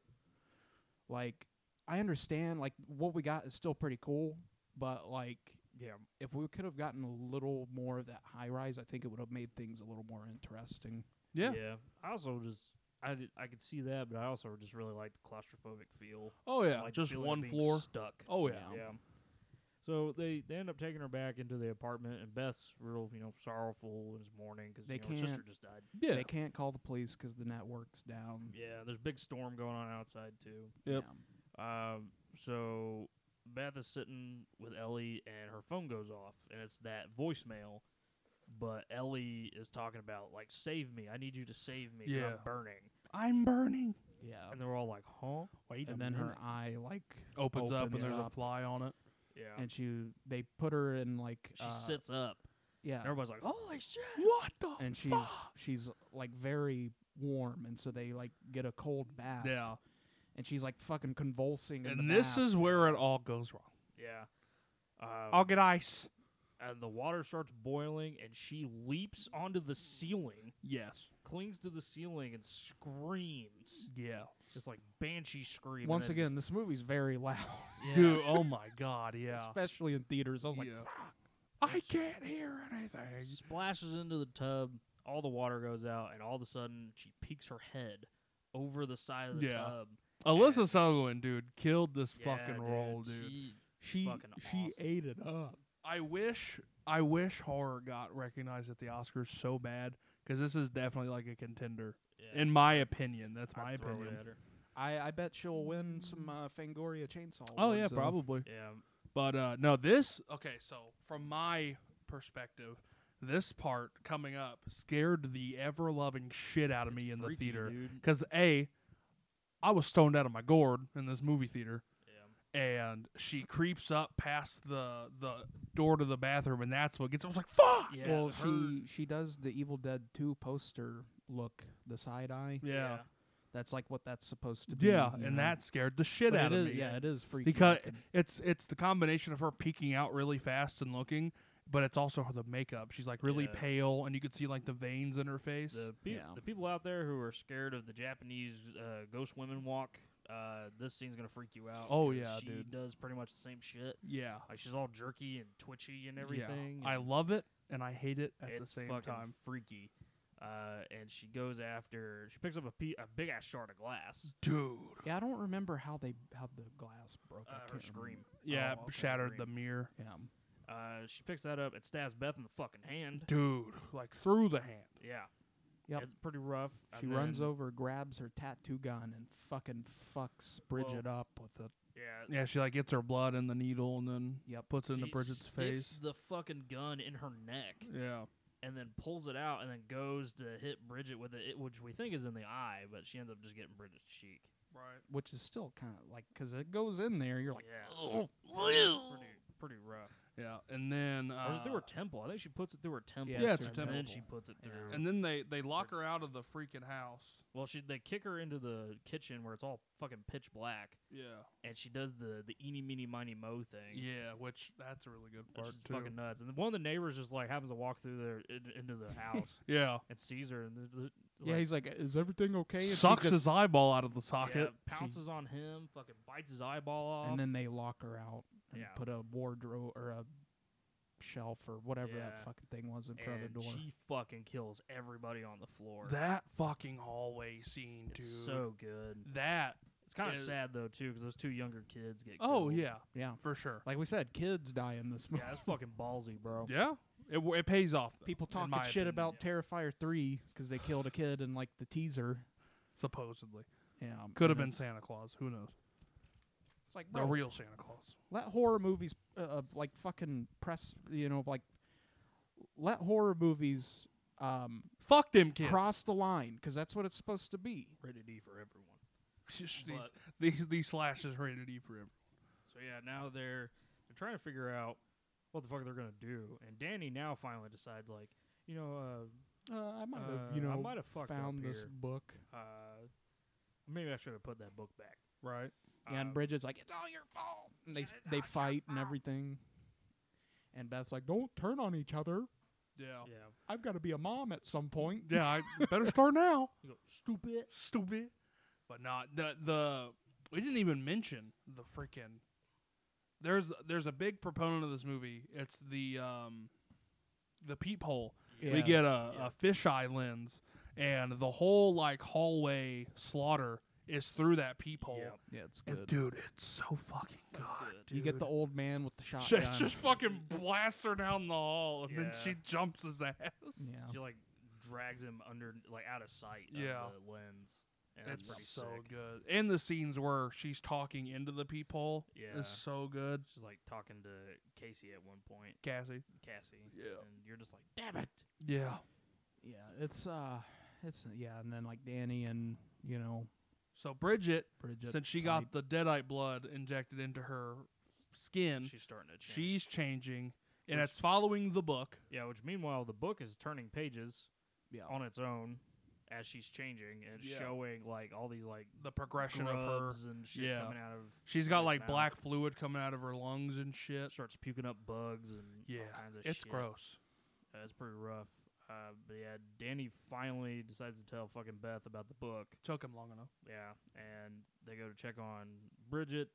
Like I understand like what we got is still pretty cool, but like Yeah, if we could have gotten a little more of that high rise, I think it would have made things a little more interesting. Yeah. I also just I could see that, but I also just really like the claustrophobic feel. Oh yeah. Like Just feeling of one being floor. stuck. Oh yeah. Yeah. So they end up taking her back into the apartment, and Beth's real sorrowful and is mourning because They her sister can't- just died. Yeah. They can't call the police because the network's down. Yeah, there's a big storm going on outside too. Yep. Yeah. So Beth is sitting with Ellie, and her phone goes off, and it's that voicemail. But Ellie is talking about like, "Save me! I need you to save me! 'Cause Yeah. I'm burning." I'm burning. Yeah. And they're all like, "Huh?" Wait And then her eye like opens up and opens there's a up. fly on it. Yeah. and they put her in like she sits up. yeah, Everybody's like, "Holy shit!" What the and she's like very warm, and so they like get a cold bath. Yeah. And she's like fucking convulsing. in And the this bath. is where it all goes wrong. Yeah. I'll get ice. And the water starts boiling, and she leaps onto the ceiling, Yes. clings to the ceiling, and screams. Yeah. Just like banshee scream. and Once then again, this movie's very loud, just- Dude, oh my God, yeah. especially in theaters. I was like, Yeah. fuck. I can't hear anything. splashes into the tub. All the water goes out, and all of a sudden, she peeks her head over the side of the Yeah. tub. Alyssa Sutherland, dude, killed this Yeah, fucking role, dude. She fucking awesome. ate it up. I wish horror got recognized at the Oscars so bad because this is definitely like a contender, Yeah. in my opinion. That's I'd my throw it opinion. at her. I bet she'll win some Fangoria Chainsaw. Oh yeah, Awards, though. probably. Yeah. But no, this okay. So from my perspective, this part coming up scared the ever loving shit out of It's me in the freaky, theater dude. because I was stoned out of my gourd in this movie theater. Yeah. And she creeps up past the door to the bathroom, and that's what gets. I was like, "Fuck!" Yeah. Well, her- she does the Evil Dead 2 poster look, the side eye. Yeah, That's like what that's supposed to be. yeah, you and know? that scared the shit But out it of is- me. Yeah, it is freaky. because looking. it's the combination of her peeking out really fast and looking, but it's also the makeup. She's like really Yeah. pale, and you can see like the veins in her face. Yeah. The people out there who are scared of the Japanese ghost women walk, this scene's gonna freak you out. Oh, 'cause yeah, she dude. does pretty much the same shit. Yeah, Like she's all jerky and twitchy and everything. I and love it, and I hate it at the it's same fucking time. freaky. And she goes after. She picks up a big ass shard of glass. Dude. Yeah, I don't remember how the glass broke. I Her can't scream. remember. Yeah, Oh, okay. shattered the Scream. mirror. Yeah. She picks that up and stabs Beth in the fucking hand. Dude, like through the hand. Yeah. Yep. It's pretty rough. She And runs then- over, grabs her tattoo gun, and fucking fucks Bridget up with it. Yeah. Yeah, she like gets her blood in the needle and then Yep. puts it into She Bridget's sticks face. the fucking gun in her neck. Yeah. and then pulls it out and then goes to hit Bridget with it, which we think is in the eye, but she ends up just getting Bridget's cheek. Right. Which is still kind of like, because it goes in there, you're like, Yeah. Pretty rough. Yeah, and then Or is it through her temple? I think she puts it through her temple. Yeah, it's her and then temple. she puts it through. Yeah. and then they lock her out of the freaking house. Well, they kick her into the kitchen where it's all fucking pitch black, Yeah. and she does the eeny meeny miny mo thing. Yeah, which that's a really good Which part is too. fucking nuts. And one of the neighbors just like happens to walk through there into the house Yeah. and sees her, and yeah, he's like, is everything okay? And she Sucks just- his eyeball out of the socket. pounces on him, fucking bites his eyeball off. and then they lock her out and Yeah. put a wardrobe or a shelf or whatever Yeah. that fucking thing was in front of the door. she fucking kills everybody on the floor. That fucking hallway scene, it's dude. so good. That. It's kind of is- sad though too, because those two younger kids get Oh killed. yeah, Yeah, for sure. like we said, kids die in this movie. Yeah, that's fucking ballsy, bro. Yeah, it pays off. Though, People in talking my shit opinion. about Terrifier 3 because they killed a kid in like the teaser. Supposedly, Yeah, could have and been it's- Santa Claus. Who knows? It's like, The bro, real Santa Claus. let horror movies like fucking press, like let horror movies Fuck them kids. cross the line because that's what it's supposed to be. Rated D for everyone. Just But- these slashes rated E for him. So yeah, now they're trying to figure out what the fuck they're gonna do, and Danny now finally decides like, I might have, I might have fucked found up this here. book. Maybe I should have put that book back. Right. Yeah, and Bridget's like, it's all your fault. And they It's all they your fight and fault. everything. And Beth's like, don't turn on each other. Yeah. Yeah, I've got to be a mom at some point. Yeah. I better start now. you go stupid. Stupid. But not the. We didn't even mention the freaking. There's a big proponent of this movie. It's the peephole. Yeah. We get a fisheye lens, and the whole like hallway slaughter is through that peephole. Yep. Yeah, it's And good. dude, it's so fucking good. good. You get the old man with the She shotgun. just fucking blasts her down the hall, and then Yeah. she jumps his ass. Yeah. She like drags him under, like out of sight. Yeah. Of the lens. And It's that's so pretty sick. good. And the scenes where she's talking into the peephole Yeah. is so good. She's like talking to Casey at one point, Cassie. Cassie. Yeah. And you're just like, damn it. Yeah. Yeah, it's and then like Danny and So Bridget, Bridget. since she fight. got the deadite blood injected into her skin, She's starting to change. she's changing, and Which- it's following the book. Yeah, which meanwhile the book is turning pages yeah. on its own as she's changing and it's Yeah. showing like all these like The progression of her. grubs and shit yeah. coming out of. She's got her like mouth. black fluid coming out of her lungs and shit. Starts puking up bugs and Yeah, all kinds of it's shit. gross. It's pretty rough. But yeah, Danny finally decides to tell fucking Beth about the book. Took him long enough. Yeah, and they go to check on Bridget.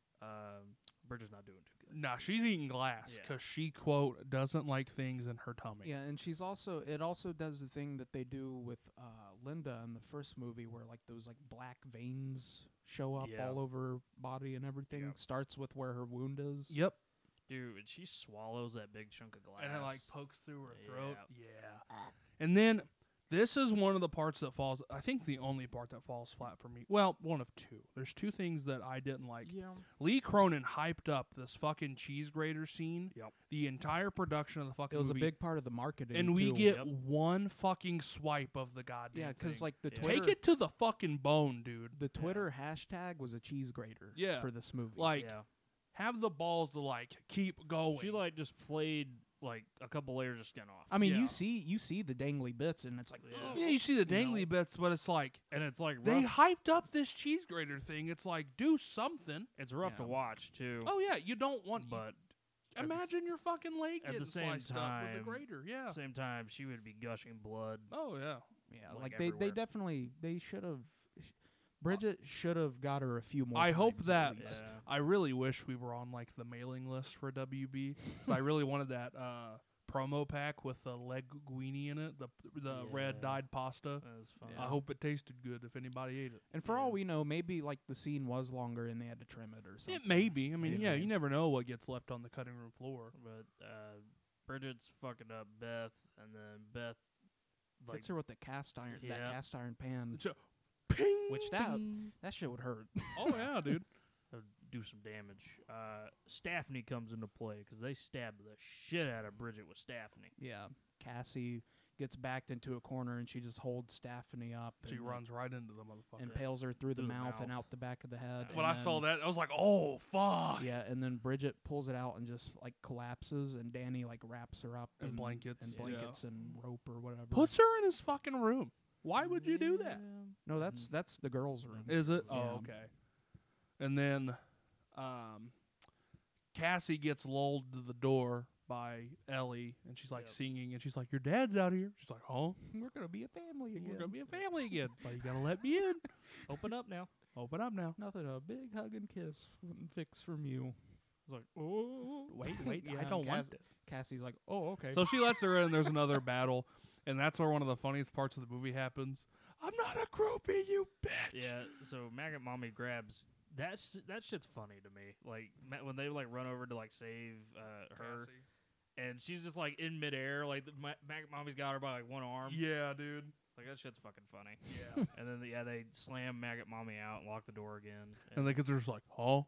Bridget's not doing too good. Nah, she's eating glass Yeah. because she, quote, doesn't like things in her tummy. Yeah, and it also does the thing that they do with Linda in the first movie where like those like black veins show up Yeah. all over her body and everything. Yep. Starts with where her wound is. Yep. Dude, and she swallows that big chunk of glass. And it like pokes through her throat. Yeah. Yeah. And then this is one of the parts that falls. I think the only part that falls flat for me. Well, one of two. There's two things that I didn't like. Yeah. Lee Cronin hyped up this fucking cheese grater scene. Yep. The entire production of the fucking It was movie. a big part of the marketing. and we too. get Yep. one fucking swipe of the goddamn yeah, because thing. like the Yeah. Twitter, Take it to the fucking bone, dude. the Twitter hashtag was a cheese grater. Yeah. For this movie. Like, Yeah. have the balls to like keep going. She like just flayed like a couple layers of skin off. I mean, Yeah. you see the dangly bits, and it's like, Yeah. Yeah, you see the You know. dangly bits, but it's like And it's like they rough. hyped up this cheese grater thing. It's like, do something. It's rough to Yeah. watch too. Oh yeah, you don't want. But at the imagine your fucking leg at the getting same sliced up with a time- grater. Yeah. at the same time, she would be gushing blood. Oh yeah. yeah, like like they everywhere. definitely they should have. Bridget should have got her a few more. I hope times that- at least. Yeah. I really wish we were on like the mailing list for WB because I really wanted that promo pack with the linguine in it, the red Yeah. dyed pasta. That was fun. I hope it tasted good if anybody ate it. And for Yeah. all we know, maybe like the scene was longer and they had to trim it or something. It may be. I mean, yeah, Maybe. you never know what gets left on the cutting room floor. But Bridget's fucking up Beth, and then Beth like Hits her with the cast iron, that Yeah. cast iron pan, So, ping. which that shit would hurt. Oh yeah, dude. do some damage. Staphne comes into play because they stabbed the shit out of Bridget with Staphne. Yeah, Cassie gets backed into a corner and she just holds Stephanie up. She and, runs right into the motherfucker. impales her through the Through the mouth and mouth. out the back of the head. When and I saw then- that, I was like, "Oh fuck!" Yeah, and then Bridget pulls it out and just like collapses, and Danny like wraps her up And in blankets, and yeah. blankets and rope or whatever. Puts her in his fucking room. Why would you do that? No, that's the girls' room. Is it? Yeah. Oh, okay. And then, Cassie gets lulled to the door by Ellie, and she's like Yep. singing, and she's like, "Your dad's out here." She's like, "Huh? We're gonna be a family again. We're gonna be a family again, but you gotta let me in. Open up now. Open up now." Nothing, a big hug and kiss wouldn't fix from you. It's like, oh, Wait, Yeah, I don't want Cass- it. Cassie's like, oh, okay. So she lets her in, and there's another battle, and that's where one of the funniest parts of the movie happens. "I'm not a groupie, you bitch." yeah. So Maggot Mommy grabs that. That shit's funny to me. Like when they like run over to like save her, Cassie. and she's just like in midair. Like Maggot Mommy's got her by like one arm. Yeah, dude. Like that shit's fucking funny. Yeah. And then they slam Maggot Mommy out and lock the door again. And the kids are just like, "Huh?"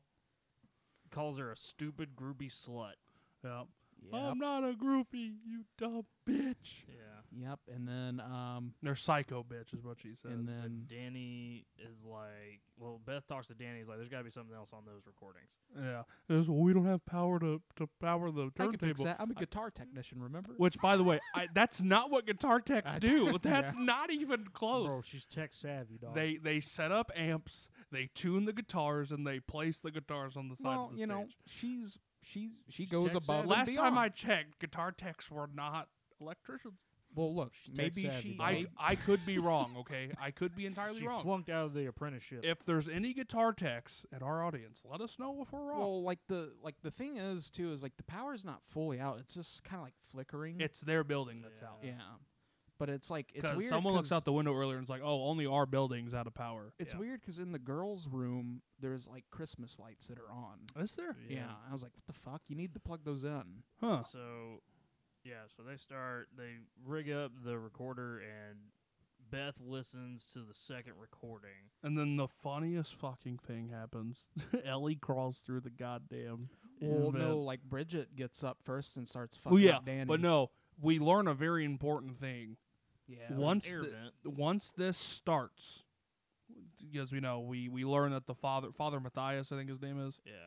calls her a stupid groupie slut. Yeah. Yep. "I'm not a groupie, you dumb bitch." Yeah. Yep. And then They're psycho bitch, is what she says. and And then Danny is like, well, Beth talks to Danny. He's like, there's got to be something else on those recordings. Yeah. There's, "Well, we don't have power to power the I can fix turntable." that. I'm a guitar technician. Remember? Which, by the way, that's not what guitar techs I do. told That's ya. not even close. Bro, she's tech savvy, dog. They set up amps, they tune the guitars, and they place the guitars on the side well, of the you stage. know, she She's goes tech above savvy. and Last time beyond. I checked, guitar techs were not electricians. Well, look, She's maybe tech-savvy, she. dog. I could be wrong, okay? I could be entirely she wrong. flunked out of the apprenticeship. If there's any guitar techs at our audience, let us know if we're wrong. Well, like the thing is too is like the power's not fully out. It's just kind of like flickering. it's their building that's Yeah. out. yeah, but it's like it's Because weird. someone looks 'cause out the window earlier and it's like, "Oh, only our building's out of power." It's Yeah. weird because in the girls' room there's like Christmas lights that are on. Is there? Yeah. I was like, what the fuck? You need to plug those in. Huh. So, yeah, so they rig up the recorder, and Beth listens to the second recording. And then the funniest fucking thing happens. Ellie crawls through the goddamn. Well, vent. no, like Bridget gets up first and starts fucking Well, yeah, up Danny. but no, we learn a very important thing. Yeah. Once Air the- vent. Once this starts, because we know we learn that the Father Matthias, I think his name is. Yeah.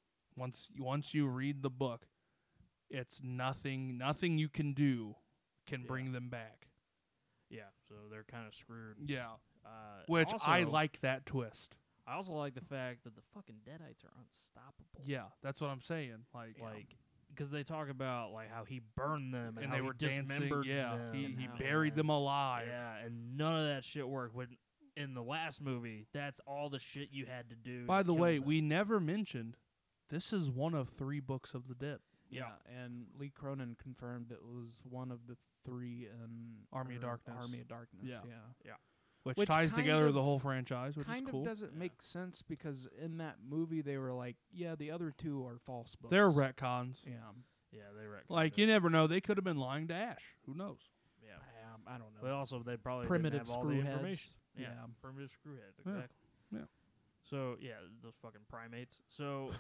Once you read the book, it's nothing you can do can Yeah. bring them back. Yeah, so they're kind of screwed. Yeah, Uh, which I also- like that twist. I also like the fact that the fucking Deadites are unstoppable. Yeah, that's what I'm saying. Like, because they talk about like how he burned them and, and how they he were dancing. dismembered Yeah, them he and how- buried them alive. Yeah, and none of that shit worked. When in the last movie, that's all the shit you had to do. By to the kill way, them. we never mentioned this is one of 3 books of the dead. Yeah, and Lee Cronin confirmed it was one of the 3 in Army of Darkness. Army of Darkness. Yeah. Yeah. Which Which ties kind together of- the whole franchise, which is Kind cool. of doesn't Yeah. make sense because in that movie they were like, yeah, the other 2 are false books. They're retcons. Yeah. yeah, they retconned Like, it. you never know. They could have been lying to Ash. Who knows? Yeah, I don't know. but also they probably Primitive didn't have all the screwheads. information. Yeah, Yeah. primitive screwheads. Yeah. Exactly. Yeah. So yeah, those fucking primates. So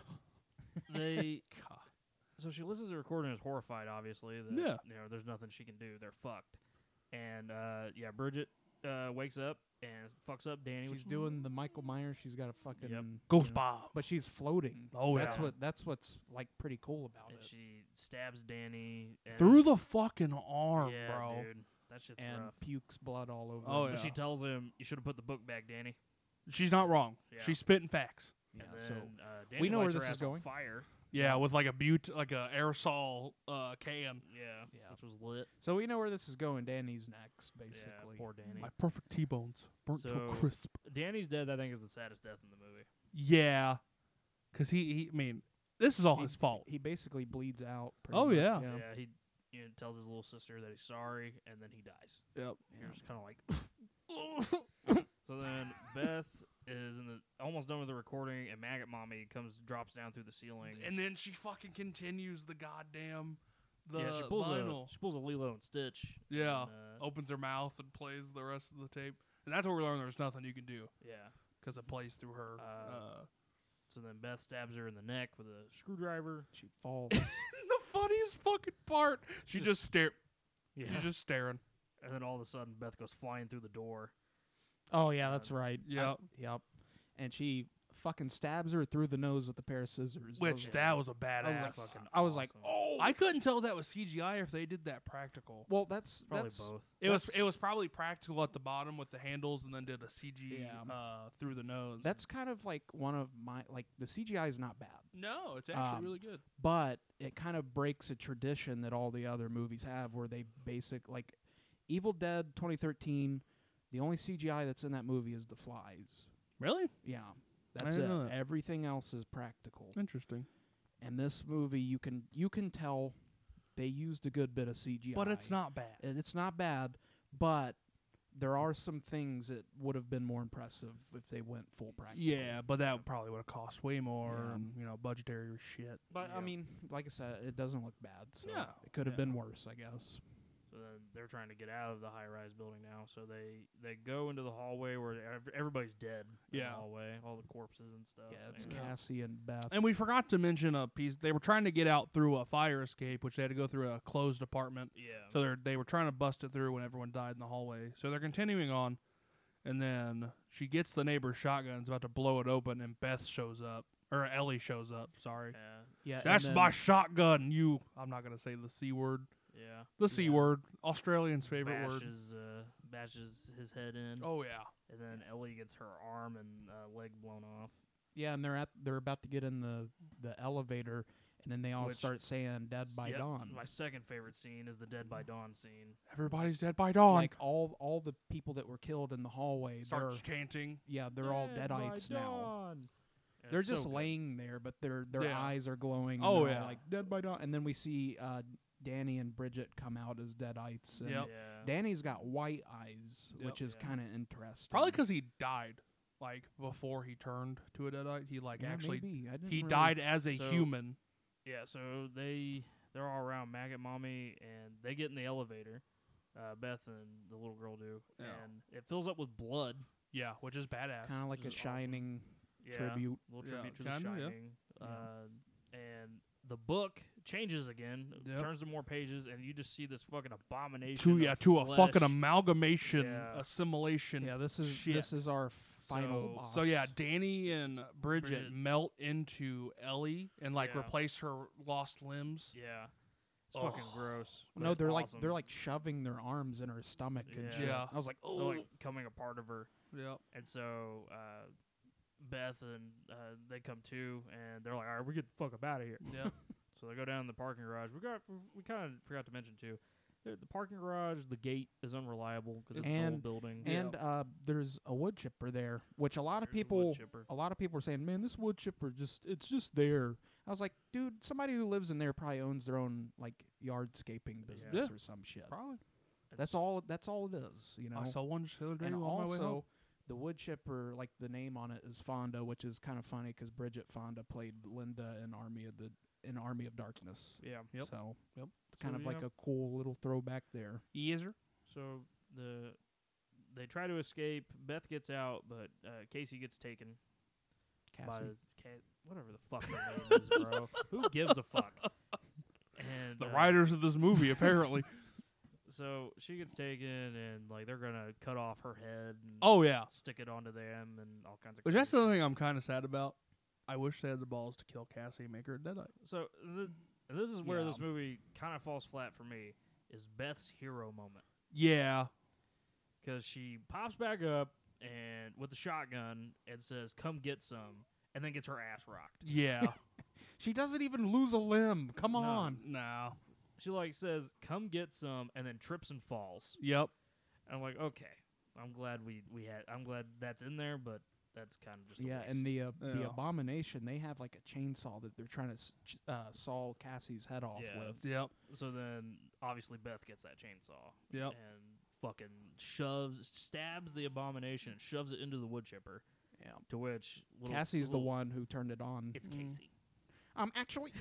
they. God. So she listens to the recording and is horrified, obviously, that Yeah. there's nothing she can do. They're fucked. And yeah, Bridget wakes up and fucks up Danny. She's which- doing the Michael Myers. She's got a fucking Yep. Ghost you know, Bob. but she's floating. Oh, that's yeah. what's like pretty cool about and it. she stabs Danny and Through the fucking arm, yeah, bro. dude, that shit's And rough. pukes blood all over. Oh, him. But she yeah. tells him, "You should have put the book back, Danny." She's not wrong. Yeah. She's spitting facts. Yeah, And so then, Danny we know where lights her this is ass on going. Fire. Yeah, with like a like a aerosol can. Yeah, Yeah. which was lit. So we know where this is going. Danny's next, Yeah, basically. poor Danny. My perfect T-bones burnt to So- a crisp. Danny's death, I think, is the saddest death in the movie. Yeah, because I mean, this is all He- his fault. He basically bleeds out. pretty Oh, much, yeah. Yeah, he tells his little sister that he's sorry, and then he dies. Yep. And you're just kind of like. So then Beth is almost done with the recording, and Maggot Mommy drops down through the ceiling. And then she fucking continues the goddamn yeah, she pulls vinyl. a Lilo and Stitch. Yeah. and, Opens her mouth and plays the rest of the tape. And that's where we learn there's nothing you can do yeah. because it plays through her. So then Beth stabs her in the neck with a screwdriver. She falls. The funniest fucking part. She just stare. Yeah. She's just staring. And then all of a sudden, Beth goes flying through the door. Oh yeah, that's right. Yep. Yep. And she fucking stabs her through the nose with a pair of scissors. Which that was a badass. fucking I was like, awesome. oh. I couldn't tell if that was CGI or if they did that practical. Well, that's Probably both. It was probably practical at the bottom with the handles, and then did a CG through the nose. That's kind of like one of my the CGI is not bad, no, it's actually Um, really good. but it kind of breaks a tradition that all the other movies have, where they like Evil Dead 2013. The only CGI that's in that movie is the flies. Really Yeah, that's didn't it. know that. Everything else is practical. interesting. And this movie, you can tell they used a good bit of CGI, But it's not bad. It's not bad, but there are some things that would have been more impressive if they went full practical. Yeah, but that probably would have cost way more, Yeah. and budgetary shit. But I Yeah. mean, like I said, it doesn't look bad. So No, it could have yeah. been worse, I guess. So then they're trying to get out of the high-rise building now. So they go into the hallway where everybody's dead. In Yeah. the hallway, all the corpses and stuff. Yeah, it's and Cassie and Beth. And we forgot to mention a piece. They were trying to get out through a fire escape, which they had to go through a closed apartment. yeah. So they were trying to bust it through when everyone died in the hallway. So they're continuing on, and then she gets the neighbor's shotgun, is about to blow it open, and Beth shows up, or Ellie shows up. Sorry, Yeah. yeah, that's and my then- shotgun. I'm not gonna say the C word. Yeah. The C Yeah. word, Australian's favorite word. Bashes his head in. Oh yeah, And then Ellie gets her arm and leg blown off. Yeah, and they're about to get in the elevator, and then they all Which- start saying "Dead by Yep. Dawn." My second favorite scene is the Dead by Dawn scene. everybody's dead by dawn. Like all the people that were killed in the hallway, Starts chanting. they're all deadites now. Dawn. And They're it's so just good. laying there, but their Yeah. eyes are glowing. Oh, and they're all yeah. like Dead by Dawn. And then we see Danny and Bridget come out as deadites. And Yep. Yeah. Danny's got white eyes, Yep. which is Yeah. kind of interesting. Probably because he died, before he turned to a deadite. He actually maybe. I didn't he really- died as a So- human. Yeah, so they're all around Maggot Mommy, and they get in the elevator. Beth and the little girl do, Yeah. and it fills up with blood. Yeah, which is badass. kind of like Which a is awesome. Shining Yeah, tribute. little Yeah, tribute to kinda, The yeah. Shining. And the book changes again, Yep. turns to more pages, and you just see this fucking abomination. To a fucking flesh. amalgamation, Yeah. assimilation. Yeah, this is shit. this is our final So- boss. So yeah, Danny and Bridget Bridget. melt into Ellie and Yeah. replace her lost limbs. Yeah, it's Oh. fucking gross. but No, it's they're awesome. like shoving their arms in her stomach and Yeah. shit. Yeah. I was like, They're, oh, like coming a part of her. Yep. And so Beth and they come to, and they're like, "All right, we're getting the fuck up out of here." Yep. So they go down in the parking garage. We kind of forgot to mention too, the parking garage, the gate is unreliable because it's an old And- building. and there's a wood chipper there, which a lot of There's a wood people chipper. are saying, man, this wood chipper it's just there. I was like, dude, somebody who lives in there probably owns their own like yardscaping business Yeah. or some shit. Probably. That's all it is, you know. I saw one just the other day And on my way home. also, the wood chipper, like the name on it is Fonda, which is kind of funny because Bridget Fonda played Linda in Army of Darkness. Yeah. Yep. So Yep. it's kind So, of like yeah. a cool little throwback there. Easer. So they try to escape. Beth gets out, but Casey gets taken by Cassie. whatever the fuck her name is, bro. Who gives a fuck? And The writers of this movie, apparently. So she gets taken, and like they're gonna cut off her head. And Oh yeah. stick it onto them, and all kinds of. Which that's the crazy other shit. thing I'm kind of sad about. I wish they had the balls to kill Cassie and make her a deadite. So this is where Yeah. this movie kind of falls flat for me. Is Beth's hero moment. Yeah. Because she pops back up and with the shotgun and says, "Come get some," and then gets her ass rocked. Yeah. She doesn't even lose a limb. Come No. on. No. She like says, "Come get some," and then trips and falls. Yep. And I'm like, okay, I'm glad I'm glad that's in there, but that's kind of just a Yeah, waste. and the Yeah. Abomination, they have like a chainsaw that they're trying to saw Cassie's head off Yeah. with. Yep. So then obviously Beth gets that chainsaw Yep. and fucking stabs the Abomination, and shoves it into the wood chipper. Yeah. To which Cassie's the one who turned it on. It's Mm. Casey. Actually,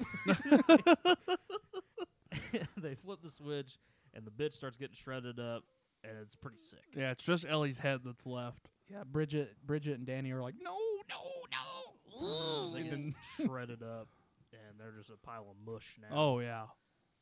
They flip the switch, and the bitch starts getting shredded up, and it's pretty sick. Yeah, it's just Ellie's head that's left. yeah, Bridget and Danny are like, no. They get shredded up, and they're just a pile of mush now. Oh yeah.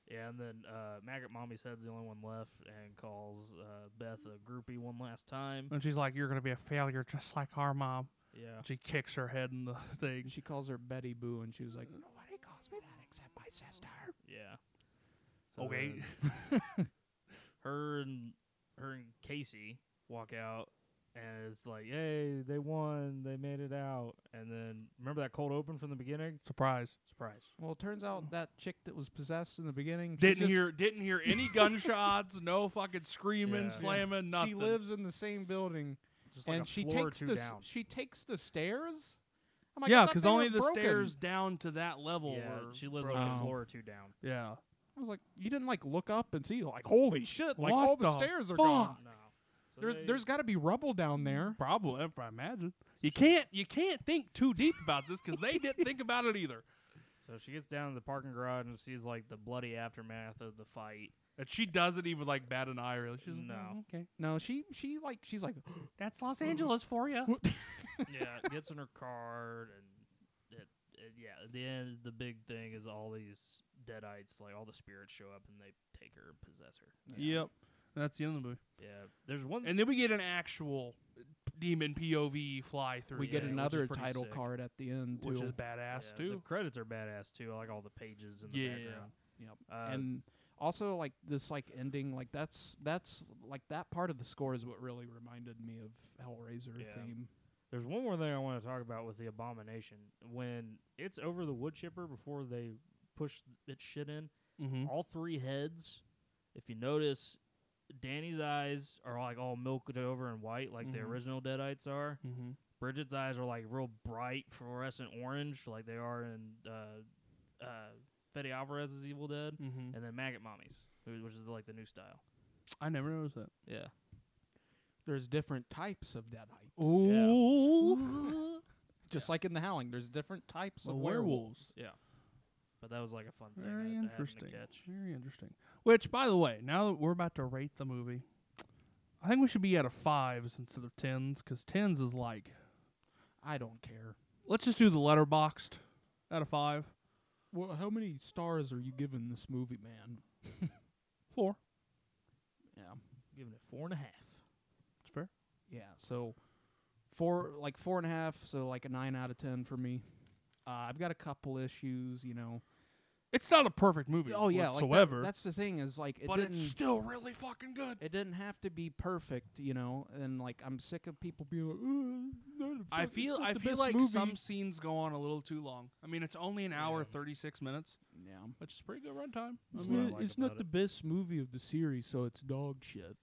Yeah, and then Maggot Mommy's head's the only one left and calls Beth a groupie one last time. And she's like, "You're gonna be a failure, just like our mom." Yeah. She kicks her head in the thing. She calls her Betty Boo, and she was like, "Nobody calls me that except my sister." Yeah. So Okay. then her and Casey walk out, and it's like, "Hey, they won. They made it out." And then remember that cold open from the beginning? Surprise. Surprise. Well, it turns out that chick that was possessed in the beginning Didn't hear any gunshots, no fucking screaming, Yeah. slamming, nothing. She lives in the same building, Just like and a she floor or takes two down. she takes the stairs. I'm like, I yeah, thought because they only were the broken. stairs down to that level Yeah, were she lives broken. like a Oh. floor or two down. Yeah. I was like, you didn't like look up and see like, holy shit, like What all the the stairs are fuck? gone. No. So There's got to be rubble down there. Probably, I imagine. You can't think too deep about this because they didn't think about it either. So she gets down to the parking garage and sees like the bloody aftermath of the fight. And she doesn't even like bat an eye really. She's like, No. "Oh, okay, No, she's like, that's Los Angeles for you. Yeah, gets in her car and yeah, at the end the big thing is all these deadites, like all the spirits show up and they take her and possess her. Yep, that's the end of the movie. Yeah, there's one. And then we get an actual demon POV fly through. we get which is another pretty title sick. card at the end too. which is badass yeah, the too. credits are badass too. I like all the pages in the Yeah. background. Yep. Uh, And also like this like ending, like that's like that part of the score is what really reminded me of Hellraiser Yeah. theme. There's one more thing I want to talk about with the Abomination. When it's over the wood chipper before they push its shit in, Mm-hmm. all three heads, if you notice, Danny's eyes are like all milked over and white like the Mhm. original Deadites are. Mm-hmm. Bridget's eyes are like real bright fluorescent orange like they are in Fede Alvarez's Evil Dead. Mm-hmm. And then Maggot Mommy's, which is like the new style. I never noticed that. Yeah. There's different types of deadites. Ooh. Just like in The Howling, there's different types of werewolves. Yeah. But that was like a fun thing. Very I happened to interesting. catch. Very interesting. Which, by the way, now that we're about to rate the movie, I think we should be at a 5s instead of 10s, because 10s is like, I don't care. let's just do the letterboxed out of 5. Well, how many stars are you giving this movie, man? 4. Yeah. Giving it 4.5. It's fair. Yeah, so 4.5, so like a 9 out of 10 for me. I've got a couple issues, you know. It's not a perfect movie Oh yeah, whatsoever, that's the thing is like but it's still really fucking good. it didn't have to be perfect, you know. And like I'm sick of people being like, I feel like some scenes go on a little too long. I mean, it's only an hour Yeah. 36 minutes, yeah. which is pretty good runtime. That's what I like it's not about the best movie of the series, so it's dog shit.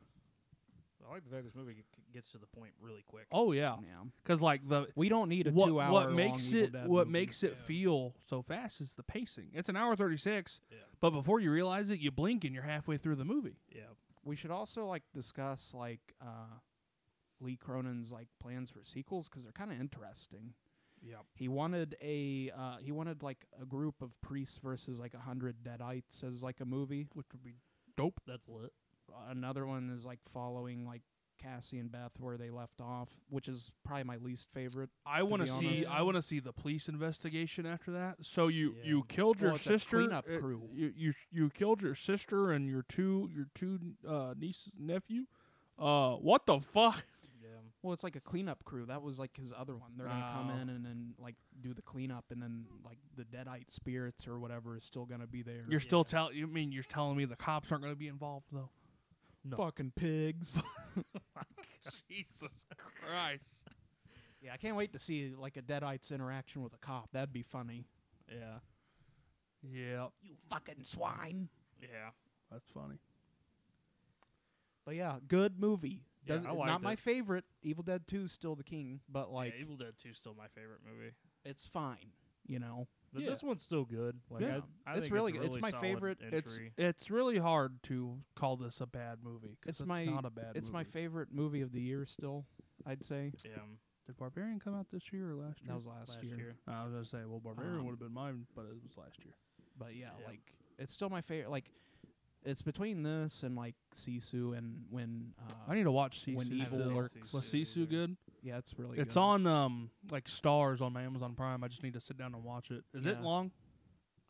I like the fact this movie gets to the point really quick. Oh yeah, Yeah, because like we don't need a what 2-hour what makes long Evil it Dead what movie. makes it Yeah. feel so fast is the pacing. It's an hour 36, Yeah. but before you realize it, you blink and you're halfway through the movie. Yeah. We should also like discuss like Lee Cronin's like plans for sequels because they're kind of interesting. Yeah. He wanted like a group of priests versus like 100 deadites as like a movie. Which would be dope. That's lit. Another one is like following like Cassie and Beth where they left off, which is probably my least favorite. I want be to see. honest. I want to see the police investigation after that. So you Yeah. killed your Well, it's a sister. cleanup crew. You killed your sister and your two niece nephew. What the fuck? Yeah. Well, it's like a cleanup crew. That was like his other one. They're gonna come Oh. in and then like do the cleanup, and then like the deadite spirits or whatever is still gonna be there. You're still telling. You mean you're telling me the cops aren't going to be involved though? No. fucking pigs. Jesus Christ. Yeah, I can't wait to see like a deadite's interaction with a cop. That'd be funny. Yeah. Yeah, You fucking swine. Yeah. that's funny. But yeah, good movie. Yeah, I liked Not my it. favorite. Evil Dead 2 is still the king, but like yeah, Evil Dead 2 is still my favorite movie. it's fine. You know. But Yeah. this one's still good. Like Yeah. I It's think really it's, good. It's my solid favorite. Entry. It's really hard to call this a bad movie. 'Cause It's my not a bad. It's my movie. favorite movie of the year still. I'd say Yeah. Did Barbarian come out this year or last year? that was last year. I was gonna say, well, Barbarian Um, would have been mine, but it was last year. But yeah, Yeah. like it's still my favorite. Like it's between this and like Sisu and when I need to watch Sisu. when Evil still. Lurks. Was Sisu good? yeah, it's really It's good. on like Stars on my Amazon Prime. I just need to sit down and watch it. Is it Yeah. long?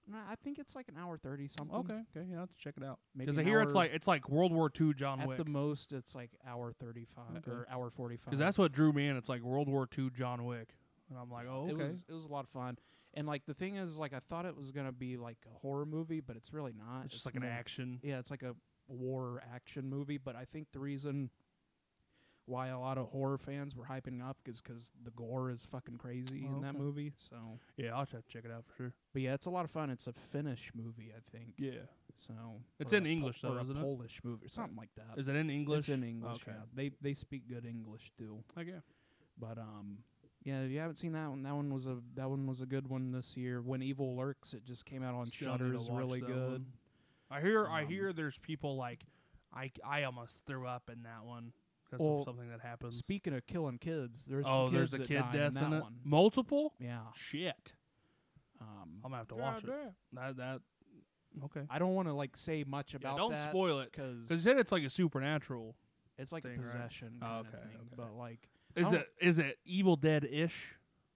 No, I think it's like an hour 30 something. Okay, yeah, I'll have to check it out. Maybe Because I an hear it's hour- like World War II John At Wick. the most, it's like hour 35 Okay. or hour 45. Because that's what drew me in. It's like World War II John Wick, and I'm like, oh, okay. It was a lot of fun. And like the thing is, like I thought it was gonna be like a horror movie, but it's really not. It's just like an more- action. Yeah, it's like a war action movie. But I think the reason why a lot of horror fans were hyping up is because the gore is fucking crazy Oh, in that okay. movie. So, Yeah, I'll have to check it out for sure. but yeah, it's a lot of fun. It's a Finnish movie, I think. Yeah. So It's or in a English, though, or isn't a it? Polish movie, or something like that. Is it in English? It's in English. Okay. Yeah, they speak good English too. Okay. But yeah, if you haven't seen that one, that one was a good one this year. When Evil Lurks, it just came out on Still need to Shudder. Is watch really that good. one. I hear Um, there's people like I almost threw up in that one because Well, of something that happens. Speaking of killing kids, there's Oh, some there's kids the that kid died death in that in it. one. Multiple? Yeah. Shit. I'm gonna have to watch it. That okay. I don't want to like say much Yeah, about don't that spoil it because because then it's like a supernatural. it's like thing, a right? possession Oh, kind okay, of thing. okay. But like, Is don't- it Evil Dead ish?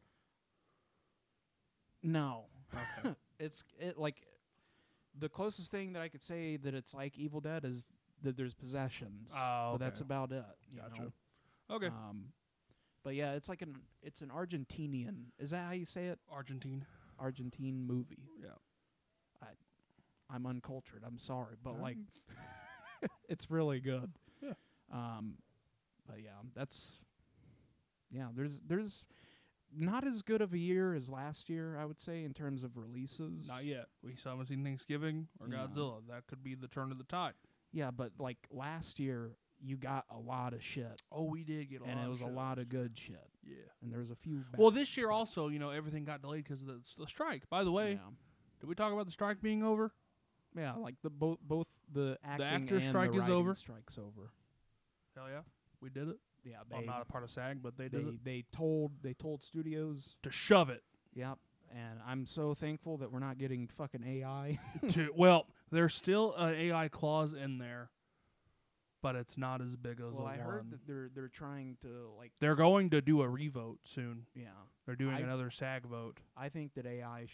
no, Okay. it's like the closest thing that I could say that it's like Evil Dead is that there's possessions. Oh, But that's okay. about it. You Gotcha. know? Okay. But yeah, it's like an Argentinian. Is that how you say it? Argentine. Argentine movie. Yeah. I'm uncultured. I'm sorry, but like, Um, it's really good. Yeah. But yeah, there's not as good of a year as last year, I would say, in terms of releases. Not yet. We still haven't seen Thanksgiving or Yeah. Godzilla. That could be the turn of the tide. Yeah, but like last year, you got a lot of shit, Oh, we did get a lot. and it of was a shit. lot of good shit, Yeah. and there was a few. Well, bad this year ones, also, everything got delayed because of the strike. By the but- way, yeah. did we talk about the strike being over? Yeah, like the both the acting actor and strike the is writing over? strike's over. Hell yeah, we did it. Yeah, I'm not a part of SAG, but they did it they told studios. to shove it. Yep, and I'm so thankful that we're not getting fucking AI. Well, there's still an AI clause in there, but it's not as big as well, a I one. heard that they're trying to like. They're going to do a revote soon. Yeah, They're doing I- another SAG vote. I think that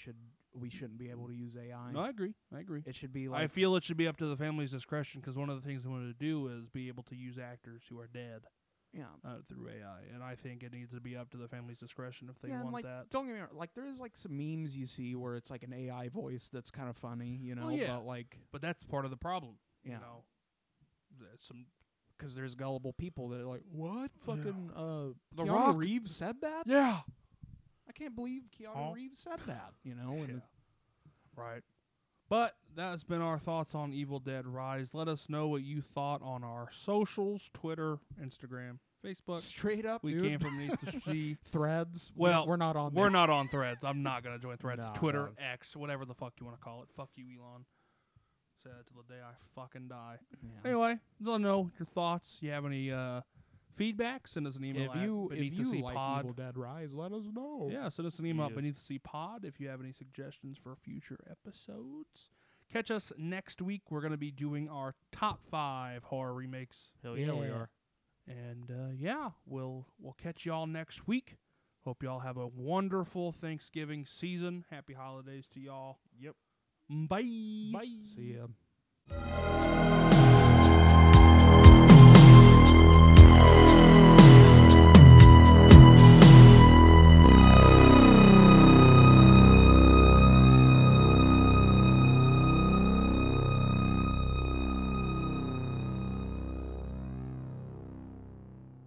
we shouldn't be able to use AI. No, I agree. It should be I like feel it should be up to the family's discretion because one of the things they want to do is be able to use actors who are dead yeah. through AI, and I think it needs to be up to the family's discretion if they Yeah, and want like, that. don't get me wrong. Like, there is like some memes you see where it's like an AI voice that's kind of funny, you know. Well, yeah. But like, But that's part of the problem. yeah, You know, There's some because there's gullible people that are like, "What? Fucking The Keanu Rock? Reeves said that? yeah, I can't believe Keanu Reeves said that." You know, and Yeah. Right. But that's been our thoughts on Evil Dead Rise. Let us know what you thought on our socials, Twitter, Instagram, Facebook. straight up, We dude. came from Neath to See. Threads. Well, we're not on. We're there. not on Threads. I'm not going to join Threads. No, Twitter, no. X, whatever the fuck you want to call it. Fuck you, Elon. Say that till the day I fucking die. Yeah. Anyway, let us know your thoughts. You have any feedback? Send us an email If you at Beneath the Sea like Pod. Evil Dead Rise, let us know. Yeah, send us an email at Yeah. Beneath the Sea Pod if you have any suggestions for future episodes. Catch us next week. We're going to be doing our top 5 horror remakes. Hell yeah, we Yeah. are. And we'll catch y'all next week. Hope y'all have a wonderful Thanksgiving season. Happy holidays to y'all. Yep. Bye. Bye. See ya.